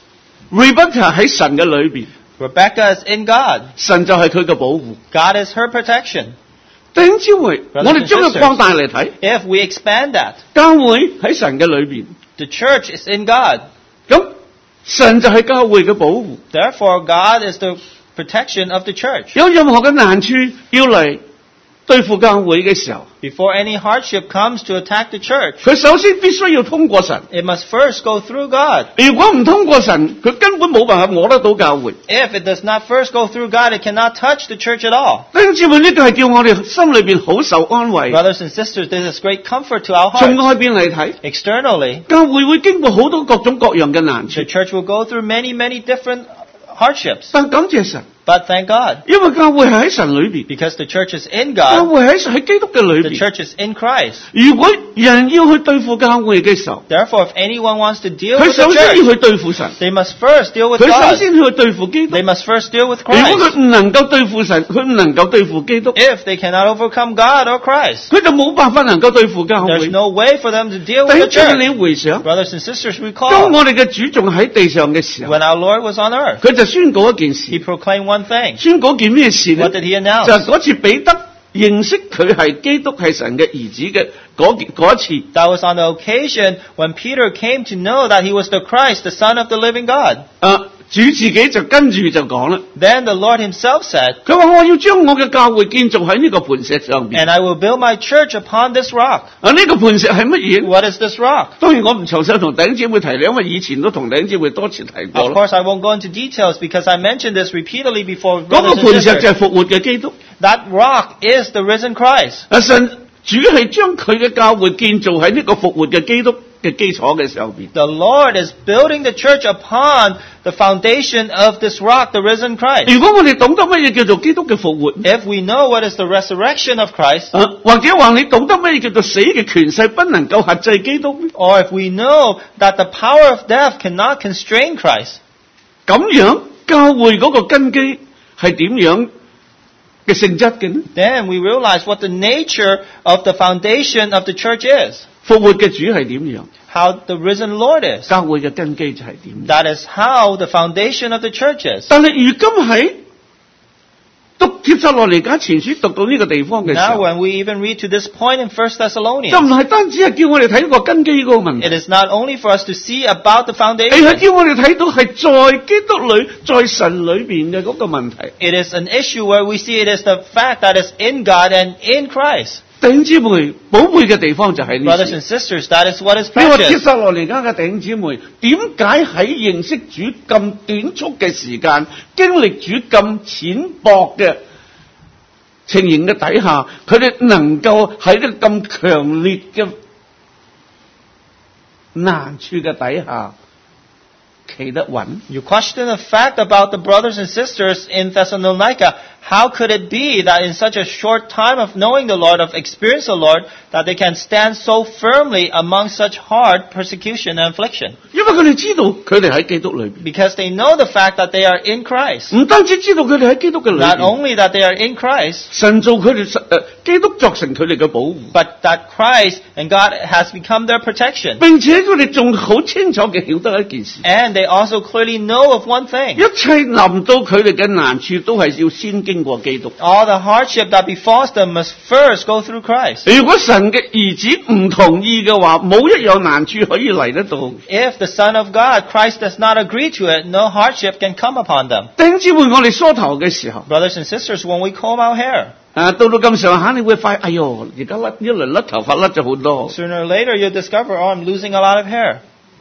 ，Rebecca 喺神嘅裏邊， Rebecca is in God. 神就係佢嘅保護。 God is her protection. 弟兄姊妹，我哋將佢放大嚟睇， If we expand that, 教會喺神嘅裏邊， the church is in God. 咁神就係教會嘅保護。 Therefore, God is the protection of the church. 有任何嘅難處要嚟對付教會嘅時候， Before any hardship comes to attack the church, 佢首先必須要通過神。 it must first go through God. 如果唔通過神，佢根本冇辦法摸得到教會。 If it does not first go through God, it cannot touch the church at all. 弟兄姊妹，呢個係叫我哋心裏邊好受安慰。 Brothers and sisters, this is great comfort to our 從 hearts. 外邊嚟睇， Externally, 教會會經過好多各種各樣嘅難處 the，church will go through many, many different hardships. 但感謝神， But thank God, 因為教會係喺神裏邊， because the church is in 教 God, 會喺基督嘅裏 the 邊。 church is in Christ. 如果人要去對付教會嘅時候， Therefore, if anyone wants to deal 佢 with the 首先要 church, 去對付神， they must first deal with 佢首 God. 先要去對付基督。 They must first deal with 如果 Christ. 佢唔能夠對付神，佢唔能夠對付基督， If they cannot overcome God or Christ, 佢就冇辦法能夠對付教 there's 會。 no way for them to deal 弟 with the 兄姊妹， church. 你回想， Brothers and sisters, 當 recall, 我哋嘅主仲喺地上嘅時候， when our Lord was on earth, 佢就宣告一件 He 事， proclaimed one thing. 宣告件咩事呢 What？did He 就 announce? 係嗰次彼得認識佢係基督係神嘅兒子嘅嗰一次。 That was on the occasion when Peter came to know that He was the Christ, the Son of the living God. 主自己就跟住就講啦， Then the Lord Himself said, 佢話我要將我嘅教會建造喺呢個磐石上邊。 and I will build my church upon this rock. 呢個磐石係乜嘢？ What is this rock? 當然我唔詳細同弟兄姊妹提，因為以前都同弟兄姊妹多次提過 Of 啦。 course, I won't go into details because I mentioned this repeatedly before. 嗰個 Brothers 磐 and 石就 sisters. 係復活嘅基督。 That rock is the risen Christ. 神主係將佢嘅教會建造喺呢個復活嘅基督嘅基礎嘅上邊。 The Lord is building the church upon the foundation of this rock, the risen Christ. 如果我哋懂得乜嘢叫做基督嘅復活， If we know what is the resurrection of Christ, 或者話你懂得乜嘢叫做死嘅權勢不能夠轄制基督， or if we know that the power of death cannot constrain Christ, 咁樣教會嗰個根基係點樣嘅性質嘅呢？ then we realize what the nature of the foundation of the church is, 復活嘅主係點樣？ how the risen Lord is. 教會嘅根基就係點樣？ That is how the foundation of the church is. 但係如今喺讀帖撒羅尼迦前書讀到呢個地方嘅時 Now 候， when we even read to this point in 1 就 Thessalonians, 唔係單止係叫我哋睇個根基嗰個問 it 題， is not only for us to see about the 而係 foundation, 叫我哋睇到係在基督裏、在神裏邊嘅嗰個問題。 it is an issue where we see it is the fact that it's in God and in Christ. 弟兄姊妹，寶貝嘅地方就係呢 Brothers 啲。 and sisters, that is what is 你話帖 precious. 撒羅尼迦嘅弟兄姊妹，點解喺認識主咁短促嘅時間，經歷主咁淺薄嘅情形嘅底下，佢哋能夠喺呢個咁強烈嘅難處嘅底下企得穩？ You question the fact about the brothers and sisters in Thessalonica. How could it be that in such a short time of knowing the Lord, of experiencing the Lord, that they can stand so firmly among such hard persecution and affliction? 因為佢哋知道佢哋喺基督裏邊， Because they know the fact that they are in Christ. 唔單止知道佢哋喺基督嘅裏 Not 邊， only that they are in Christ, 神做佢哋基督作成佢哋嘅保護， but that Christ and God has become their protection. 並且佢哋仲好清楚嘅曉得一件事。 And they also clearly know of one thing. 一切臨到佢哋嘅難處，都係要先經過基督。 All the hardship that befalls them must first go through Christ. 如果神嘅兒子唔同意嘅話，冇一樣難處可以嚟得到。 If the Son of God, Christ, does not agree to it, no hardship can come upon them. 弟兄姊妹，我哋梳頭嘅時候， Brothers and sisters, when we comb our hair, 到咁上下，你會發現，哎喲，而家一輪甩頭髮甩咗好多。 sooner or later you'll discover, oh, I'm losing a lot of hair.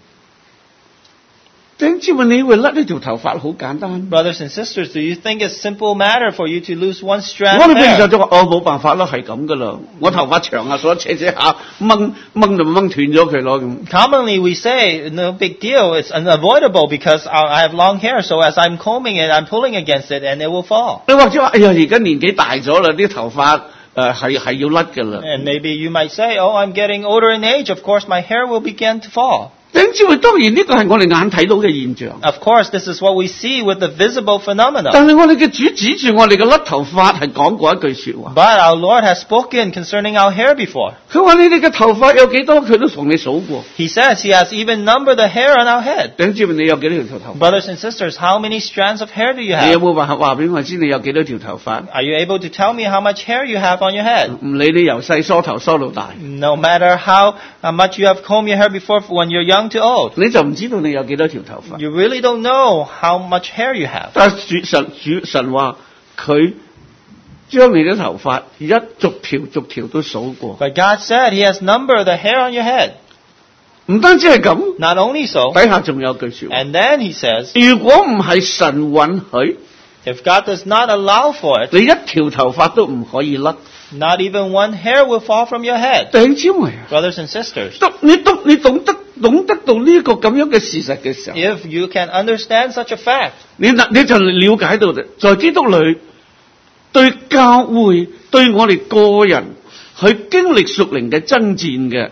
弟兄姊妹，你會甩呢條頭髮好簡單。 Brothers and sisters, do you think it's simple matter for you to lose one strand 我 of 哋平時 hair? 就話，冇辦法啦，係咁噶啦。我頭髮長啊，所以扯下掹就掹斷咗佢咯咁。 Commonly we say, no big deal, it's unavoidable because I have long hair, so as I'm combing it, I'm pulling against it and it will fall. 你或者話，哎呀，而家年紀大咗啦，啲頭髮係要甩噶啦。 And maybe you might say, oh, I'm getting older in age, of course my hair will begin to fall. 弟兄姊妹，當然呢個係我哋眼睇到嘅現象。 Of course, this is what we see with the visible phenomena. 但係我哋嘅主指住我哋嘅甩頭髮係講過一句說話， But our Lord has spoken concerning our hair before. 佢話你哋嘅頭髮有幾多，佢都同你數過。 He says He has even numbered the hair on our head. 弟兄姊妹，你有幾多條頭髮？ Brothers and sisters, how many strands of hair do you 你有 have? 冇話俾我知你有幾多條頭髮？ Are you able to tell me how much hair you have on your head? 唔理你由細梳頭梳到大， No matter how much you have combed your hair before when you're young to old. 你就唔知道你有幾多條頭髮。 You really don't know how much hair you have. 但係神話佢將你啲頭髮一逐條都數過， But God said He has numbered the hair on your head. 唔單止係咁， Not only so, 底下仲有句說話， and then He says, 如果唔係神允許， if God does not allow for it, 你一條頭髮都唔可以甩。 not even one hair will fall from your head. 弟兄姊妹啊， Brothers and sisters, 你懂得到呢個咁樣嘅事實嘅時候， if you can understand such a fact, 你就了解到在基督裏對教會對我哋個人去經歷屬靈嘅爭戰嘅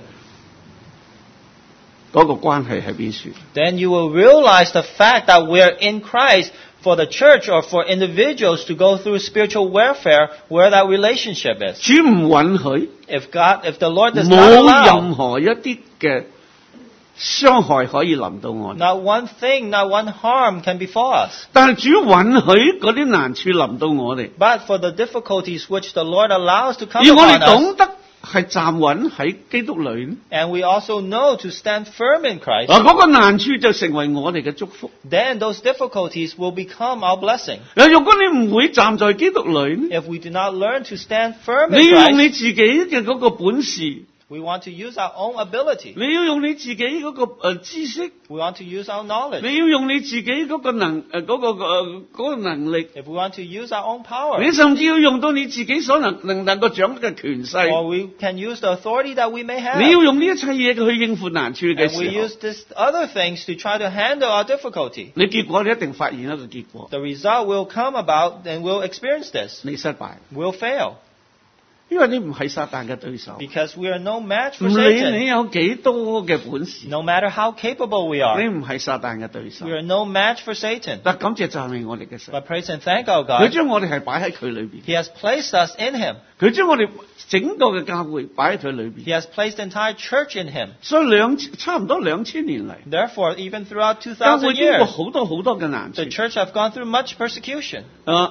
嗰個關係喺邊處？ then you will realize the fact that we are in Christ for the church or for individuals to go through spiritual warfare, where that relationship is. 主唔允許， If the Lord does not 冇 allow, 任何一啲嘅傷害可以臨到我哋。 not one thing, not one harm can befall us. 但係主允許嗰啲難處臨到我哋， But for the difficulties which the Lord allows to come 而我哋 upon us, 懂得係站穩喺基督裏， and we also know to stand firm in Christ, 嗰個難處就成為我哋嘅祝福。 then those difficulties will become our blessing. 如果你唔會站在基督裏， If we do not learn to stand firm 你 in 要用 Christ, 你自己嘅嗰個本事， We want to use our own ability. 你要用你自己嗰個知識， We want to use our knowledge. 你要用你自己嗰個能力， If we want to use our own power. 你甚至要用到你自己所能夠掌握嘅權 Or 勢， we can use the authority that we may 你要 have. 用呢一切嘢去應付難處嘅 And we 時候， use these other things to try to handle our difficulty. 你結果你一定發現一個結果， The result will come about and we'll experience this. 你失敗， We'll fail. 因為你唔係撒旦嘅對手， Because we are no match 唔 for 理 Satan. 你有幾多嘅本事， No matter how capable we 你 are. 唔係撒旦嘅對手 We。are no match for Satan. 但感謝讚美我哋嘅神， But praise and thank our 佢 God. 將我哋係擺喺佢裏邊， He has placed us in Him. 佢將我哋整個嘅教會擺喺佢裏 He 邊， has placed the entire church in Him. 所以差唔多2000年嚟， Therefore, even throughout 教會 2,000 經過 years, 好多嘅難處 the。church have gone through much persecution.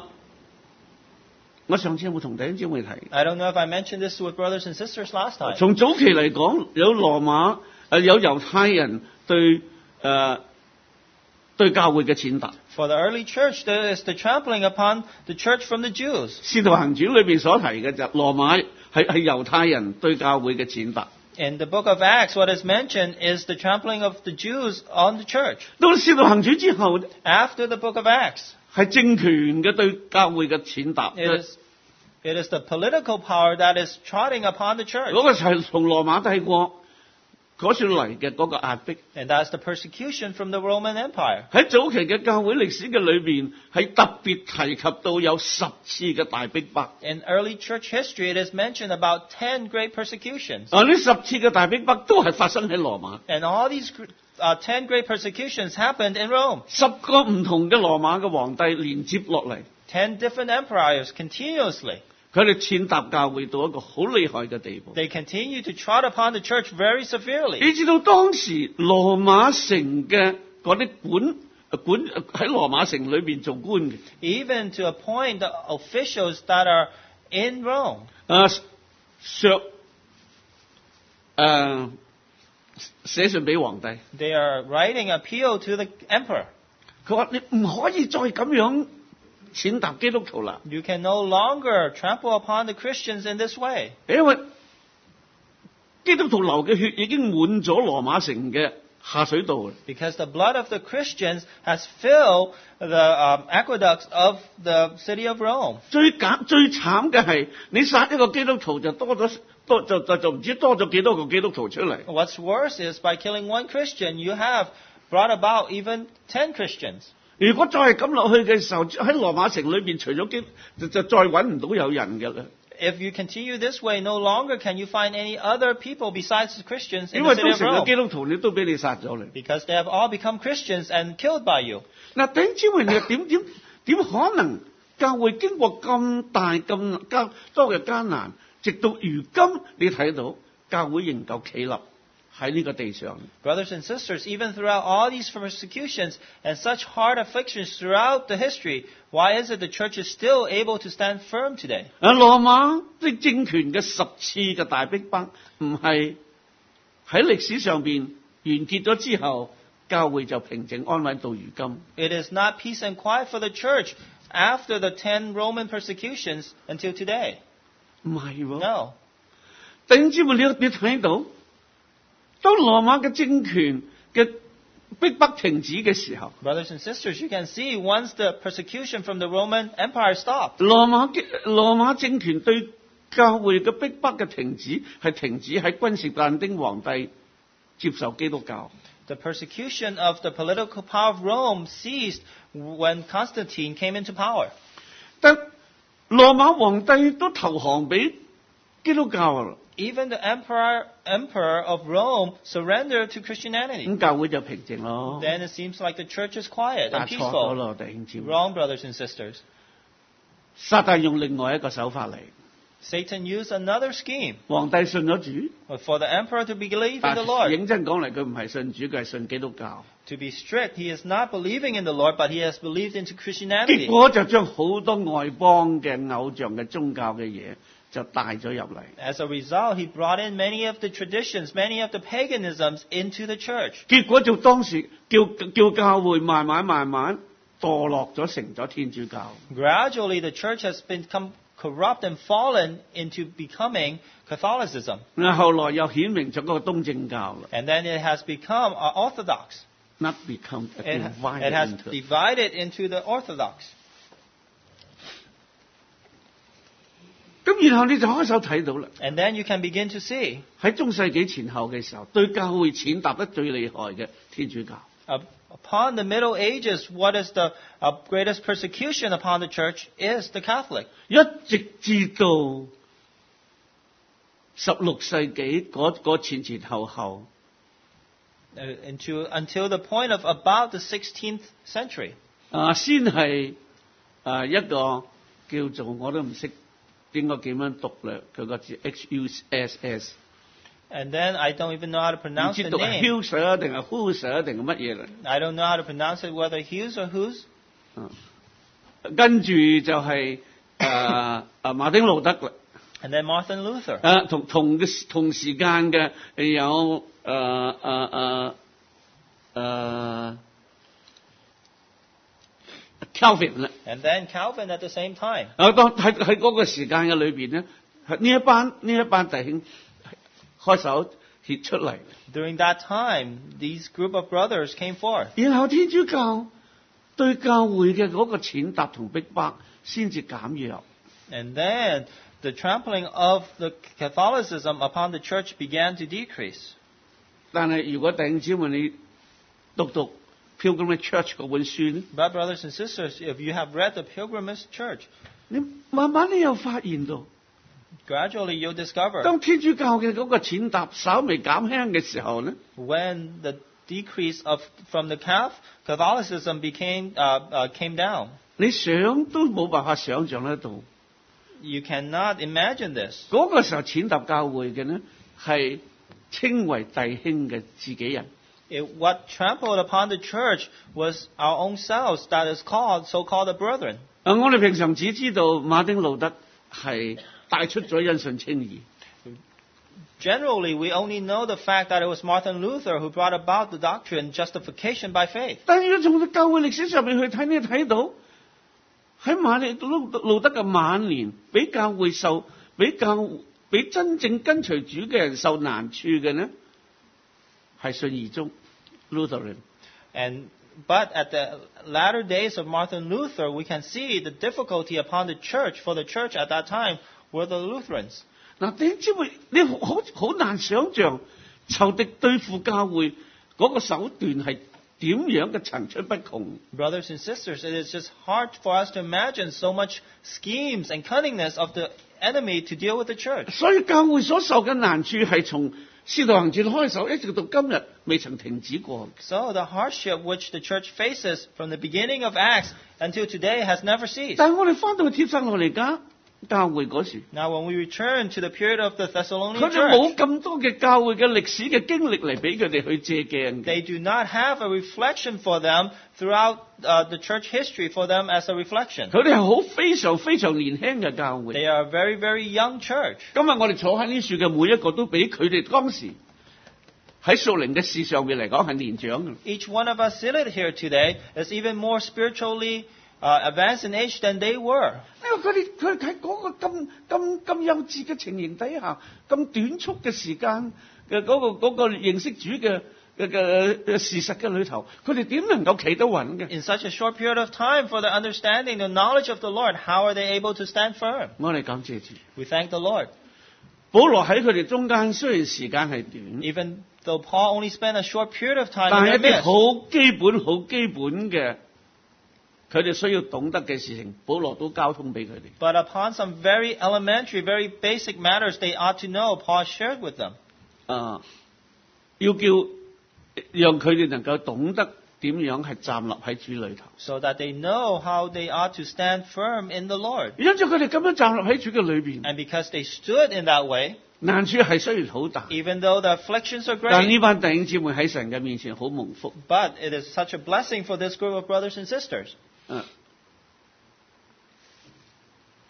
我上次有冇同弟兄姊妹提？ I don't know if I mentioned this with brothers and sisters last time. 從早期嚟講，有羅馬有猶太人對教會嘅踐踏。 For the early church, there is the trampling upon the church from the Jews. 使徒行傳裏邊所提嘅就羅馬係猶太人對教會嘅踐踏。 In the book of Acts, what is mentioned is the trampling of the Jews on the church. 到使徒行傳之後， After the book of Acts, 係政權嘅對教會嘅踐踏。 it is the political power that is trotting upon the church. 嗰個就係從羅馬帝國嗰處嚟嘅嗰個壓迫。 And that's the persecution from the Roman Empire. 喺早期嘅教會歷史嘅裏邊，係特別提及到有10次嘅大逼迫。 In early church history, it is mentioned about 10 great persecutions. 呢10次嘅大逼迫都係發生喺羅馬。 And all these 10 great persecutions happened in Rome. 10個唔同嘅羅馬嘅皇帝連接落嚟， 10 different empires continuously. 佢哋踐踏教會到一個好厲害嘅地步。 They continue to trot upon the church very severely. 你知道當時羅馬城嘅嗰啲管喺羅馬城裏邊做官嘅， Even to appoint the officials that are in Rome. 寫信俾皇帝， They are writing appeal to the emperor. 佢話你唔可以再咁樣踐踏基督徒啦， You can no longer trample upon the Christians in this way. 因為基督徒流嘅血已經滿咗羅馬城嘅下水道啦。 Because the blood of the Christians has filled the aqueducts of the city of Rome. 最慘嘅係，你殺一個基督徒就就唔知多咗幾多個基督徒出嚟。 What's worse is by killing one Christian, you have brought about even 10 Christians. 如果再係咁落去嘅時候，喺羅馬城裏邊除咗就再揾唔到有人嘅啦。 If you continue this way, no longer can you find any other people besides the Christians 因 in 為 the 都 city of 成個 Rome. 基督徒，你都俾你殺咗你。 Because they have all become Christians and killed by you. 嗱，弟兄姊妹，你點可能教會經過咁大咁多嘅艱難，直到如今你睇到教會仍舊企立喺呢個地上？ Brothers and sisters, even throughout all these persecutions and such hard afflictions throughout the history, why is it the church is still able to stand firm today? 羅馬的政權嘅10次嘅大逼迫，唔係喺歷史上邊完結咗之後，教會就平靜安穩到如今。 It is not peace and quiet for the church after the 10 Roman persecutions until today. 唔係喎， No. 弟兄姊妹，你睇到，當羅馬嘅政權嘅逼迫停止嘅時候， Brothers and sisters, you can see once the persecution from the Roman Empire stopped, 羅馬政權對教會嘅逼迫嘅停止係停止喺君士但丁皇帝接受基督教。 the persecution of the political power of Rome ceased when Constantine came into power. 但羅馬皇帝都投降俾基督教啦， Even the emperor of Rome surrendered to Christianity. 咁教會就平靜咯。 Then it seems like the church is quiet 但 and 錯咗 peaceful. 咯，弟兄姊妹。 Wrong, brothers and sisters. 撒旦用另外一個手法嚟， Satan used another scheme 皇帝信咗主， for the emperor to believe in 但 the Lord. 認真講嚟，佢唔係信主，佢係信基督教。 To be strict, he is not believing in the Lord, but he has believed into 結 Christianity. 果就將好多外邦嘅偶像嘅宗教嘅嘢就帶咗入嚟。 As a result, he brought in many of the traditions, many of the paganisms into the church. 結果就當時叫教會慢慢墮落咗，成咗天主教。 Gradually, the church has become corrupt and fallen into becoming Catholicism. 後來又顯明咗嗰個東正教啦 And then it has become Orthodox. ，not become It divided has into。 divided into the Orthodox. 咁然後你就開手睇到啦， And then you can begin to see 喺中世紀前後嘅時候，對教會踐踏得最厲害嘅天主教。 upon the Middle Ages, what is the greatest persecution upon the church is the Catholic. 一直至到16世紀嗰前後， Until the point of about the 16th century. 先係一個叫做我都唔識應該點樣讀啦，佢個字 HUSS， And then I don't even know how to 唔 pronounce 知 the 讀係 name. Hughes 定係 Hughes 定係乜嘢啦。 I don't know how to pronounce it, whether Hughes or whose. 跟住就係馬丁路德啦。 And then Martin Luther. 同時間嘅有Calvin 啦。 And then Calvin at the same time. 當喺嗰個時間嘅裏邊咧，呢一班弟兄開手揭出嚟， During that time, these group of brothers came forth. 然後天主教對教會嘅嗰個踐踏同逼迫先至減弱。 And then the trampling of the Catholicism upon the church began to decrease. 但係如果弟兄姊妹你讀 Pilgrimage Church 嗰本書咧， But brothers and sisters, if you have read the Pilgrimage Church, 你慢慢你又發現到， gradually you'll discover 當天主教嘅嗰個踐踏稍微減輕嘅時候咧， when the decrease from the Catholicism came down. 你想都冇辦法想像得到。 You cannot imagine this. 嗰個時候踐踏教會嘅呢，係稱為弟兄嘅自己人。 What trampled upon the church was our own selves, that is called so-called the brethren. 我哋平常只知道馬丁路德係帶出咗因信稱義， Generally, we only know the fact that it was Martin Luther who brought about the doctrine justification by faith. 但係如果從教會歷史上面去睇，你睇到喺馬丁路德嘅晚年，俾真正跟隨主嘅人受難處嘅呢，係信義宗 Lutheran。 But at the latter days of Martin Luther, we can see the difficulty upon the church, for the church at that time, were the Lutherans. 嗱，點知會你好難想像仇敵對付教會嗰個手段係點樣嘅層出不窮。 Brothers and sisters, it is just hard for us to imagine so much schemes and cunningness of the enemy to deal with the church. 所以教會所受嘅難處係從使徒行傳開手一直到今日未曾停止過。 So the hardship which the church faces from the beginning of Acts until today has never ceased. 但係我哋翻到去帖撒羅尼迦教會嗰時， Now when we return to the period of the 佢 Thessalonian 哋冇 church, 咁多嘅教會嘅歷史嘅經歷嚟俾佢哋去借鏡嘅。 they do not have a reflection for them throughout the church history for them as a reflection. 佢哋係非常非常年輕嘅教會。 They are a very, very young church. 今日我哋坐喺呢樹嘅每一個都比佢哋當時喺屬靈嘅事上面嚟講係年長嘅。 Each one of us seated here today is even more spiritually advanced in age than they were. 因為佢喺嗰個咁幼稚嘅情形底下，咁短促嘅時間嘅嗰個認識主嘅事實嘅裏頭，佢哋點能夠企得穩嘅？ In such a short period of time, for the understanding, the knowledge of the Lord, how are they able to stand firm? 我哋感謝主。 We thank the Lord. 保羅喺佢哋中間雖然時間係短， Even though Paul only spent a short period of time 但 in 係 their 一啲 midst, 好基本嘅，佢哋需要懂得嘅事情，保羅都交通俾佢哋。 but upon some very elementary, very basic matters they ought to know, Paul shared with them. 讓佢哋能夠懂得點樣係站立喺主裏頭。 So that they know how they ought to stand firm in the Lord. 因住佢哋咁樣站立喺主嘅裏邊， And because they stood in that way, 難處係雖然好大， even though the afflictions are 但 great, 呢班弟兄姊妹喺神嘅面前好蒙福。 but it is such a blessing for this group of brothers and sisters.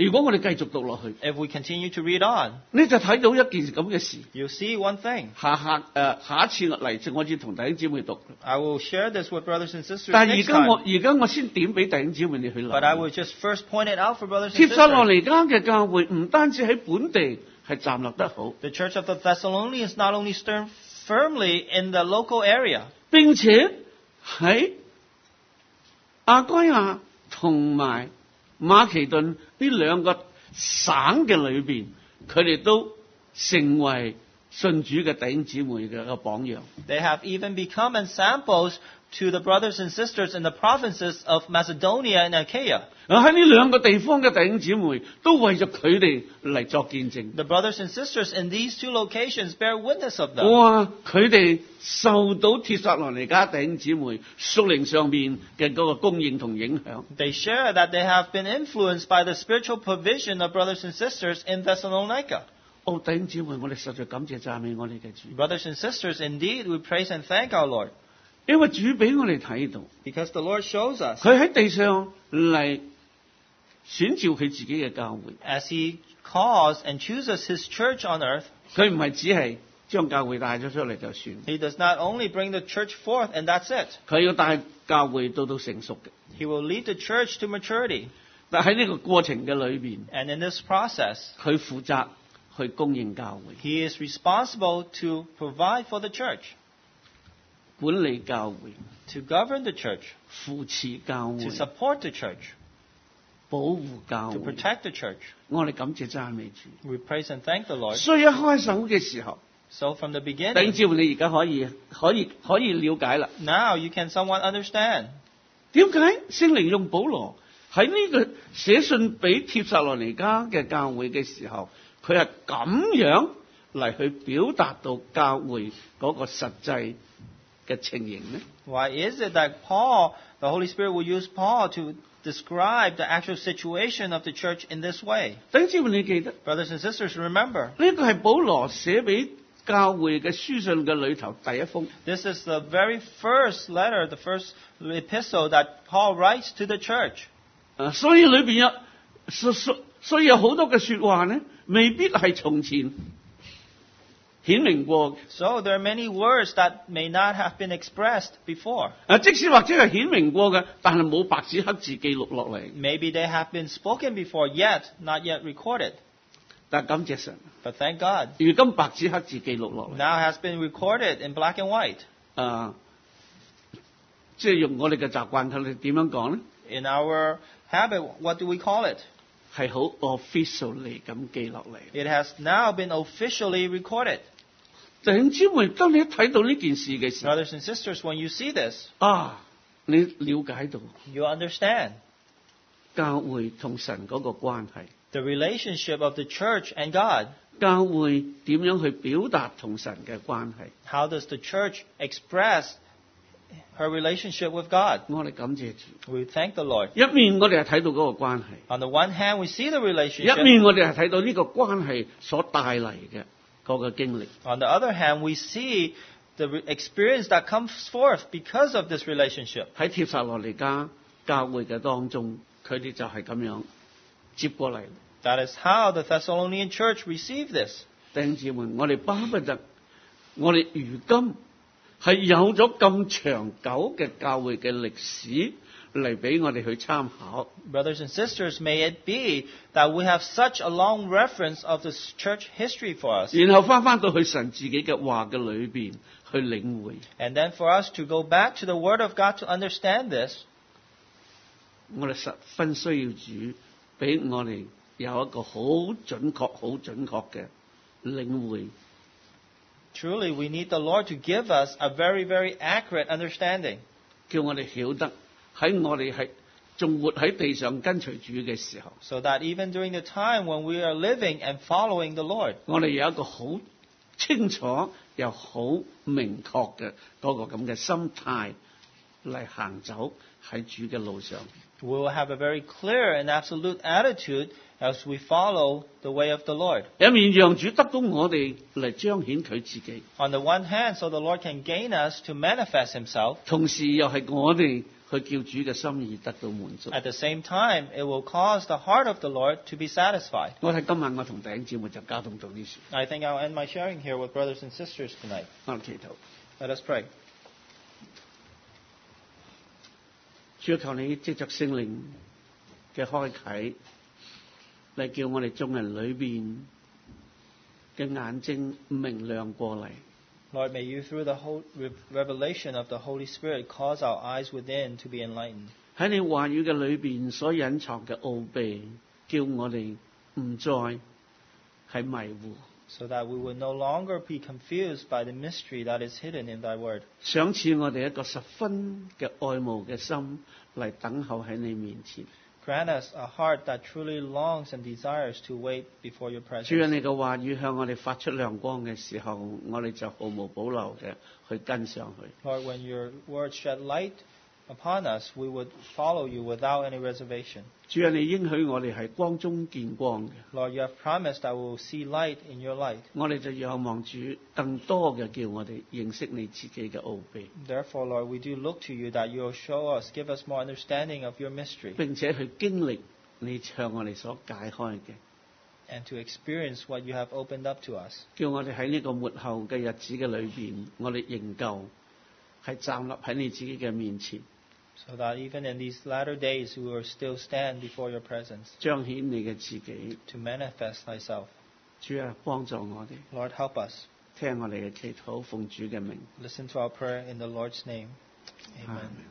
如果我哋繼續讀落去， If we continue to read on, 你就睇到一件咁嘅事。 you'll see one thing. 下一次嚟，我要同弟兄姊妹讀。 I will share this with brothers and sisters 但係 next time. 而家我先點俾弟兄姊妹你去 But I 諗。 will just first point it out for brothers and 帖撒羅 sisters. 尼迦嘅教會唔單止喺本地係站立得好， The church of the Thessalonians not only stood firmly in the local area, 並且喺亞該亞同埋馬其頓呢兩個省嘅裏邊，佢哋都成為信主嘅弟兄姊妹嘅一個榜樣。 they have even become examples to the brothers and sisters in the provinces of Macedonia and Achaia. 喺呢兩個地方嘅弟兄姊妹都為咗佢哋嚟作見證。 The brothers and sisters in these two locations bear witness of them. 哇！佢哋受到帖撒羅尼迦弟兄姊妹屬靈上面嘅嗰個供應同影響。 They share that they have been influenced by the spiritual provision of brothers and sisters in Thessalonica. 弟兄姊妹，我哋實在感謝讚美我哋嘅主， Brothers and sisters, indeed, we praise and thank our Lord, 因為主俾我哋睇到， because the Lord shows us, 佢喺地上嚟選召佢自己嘅教會， as He calls and chooses His church on earth, 佢唔係只係將教會帶咗出嚟就算， He does not only bring the church forth and that's it. 佢要帶教會到成熟嘅。 He will lead the church to maturity. 但喺呢個過程嘅裏邊， And in this process, 佢負責去供應教會， He is responsible to provide for the church, 管理教會， to govern the church, 扶持教會 to，support the church, 保護教 to 會。 protect the church. 我哋感謝讚美主。 We praise and thank the Lord. 所以一開手嘅時候， So from the 弟兄 beginning, 姊妹，你而家可以了解啦。 now you can somewhat understand 點解聖靈用保羅喺呢個寫信俾帖撒羅尼迦嘅教會嘅時候，佢係咁樣嚟去表達到教會嗰個實際嘅情形呢？ why is it that Paul, the Holy Spirit will use Paul to describe the actual situation of the church in this way? 弟兄姊妹，你記得 Brothers and sisters, remember, 呢個係保羅寫俾教會嘅書信嘅裏頭第一封。 this is the very first letter, the first epistle that Paul writes to the church. 所以裏邊所以有好多嘅說話呢，未必係從前顯明過嘅。 So there are many words that may not have been expressed before. 即使或者係顯明過嘅，但係冇白紙黑字記錄落嚟。 Maybe they have been spoken before, yet not yet recorded. 但感謝神， But thank God, 如今白紙黑字記錄落嚟。 now has been recorded in black and white. 即係用我哋嘅習慣，佢哋點樣講呢？ In our habit, what do we call it? 係好 officially 咁記落嚟。 It has now been officially recorded. 弟兄姊妹，當你一睇到呢件事嘅時候， Brothers and sisters, when you see this, 你了解到 you understand 教會同神嗰個關係， the relationship of the church and God. 教會點樣去表達同神嘅關係。 How does the church express her relationship with God? 我哋感謝主。 We thank the Lord. 一面我哋係睇到嗰個關係， On the one hand, we see the 一 relationship. 面我哋係睇到呢個關係所帶嚟嘅嗰個經歷。 On the other hand, we see the experience that comes forth because of this relationship. 喺帖撒羅尼迦教會嘅當中，佢哋就係咁樣接過嚟。 That is how the Thessalonian church received this. 弟兄姊妹，我哋巴不得我哋如今係有咗咁長久嘅教會嘅歷史嚟俾我哋去參考。 Brothers and sisters, may it be that we have such a long reference of the church history for us. 然後翻到去神自己嘅話嘅裏邊去領會。 And then for us to go back to the Word of God to understand this, 我哋十分需要主俾我哋有一個好準確嘅領會。 truly we need the Lord to give us a very, very accurate understanding. 叫我哋曉得喺我哋係仲活喺地上跟隨主嘅時候， So that even during the time when we are living and following the Lord, 我哋有一個好清楚又好明確嘅嗰個咁嘅心態嚟行走喺主嘅路上。 we will have a very clear and absolute attitude as we follow the way of the Lord. 一面讓主得到我哋嚟彰顯佢自己， On the one hand, so the Lord can gain us to manifest Himself, 同時又係我哋去叫主嘅心意得到滿足。 At the same time, it will cause the heart of the Lord to be satisfied. 我睇今晚我同弟兄姊妹就交通到呢處， I think I'll end my sharing here with brothers and sisters tonight. 我哋祈禱。 Let us pray. 主要求你藉着聖靈嘅開啟，嚟叫我哋眾人裏邊嘅眼睛明亮過嚟。 Lord, may you, through the whole revelation of the Holy Spirit, cause our eyes within to be enlightened. 喺你話語嘅裏邊所隱藏嘅奧秘，叫我哋唔再係迷糊。 So that we will no longer be confused by the mystery that is hidden in thy word. 賞賜我哋一個十分嘅愛慕嘅心嚟等候喺你面前。 Grant us a heart that truly longs and desires to wait before your 主啊， presence. 你嘅話語向我哋發出亮光嘅時候，我哋就毫無保留嘅去跟上去。 Lord, when your word shed light upon us, we would follow you without any reservation. 主啊，你應許我哋係光中見光嘅， Lord, you have promised that we will see light in your light. 我哋就仰望主更多嘅叫我哋認識你自己嘅奧秘， Therefore, Lord, we do look to you that you will show us, give us more understanding of your mystery, 並且去經歷你向我哋所解開嘅， and to experience what you have opened up to us. 叫我哋喺呢個末後嘅日子嘅裏邊，我哋仍舊係站立喺你自己嘅面前， So that even in these latter days, we will still stand before your presence 彰顯你嘅自己。 to manifest thyself. 主啊，幫助我哋， Lord, help us. 聽我哋嘅祈禱，奉主嘅名。 Listen to our prayer in the Lord's name. Amen. Amen.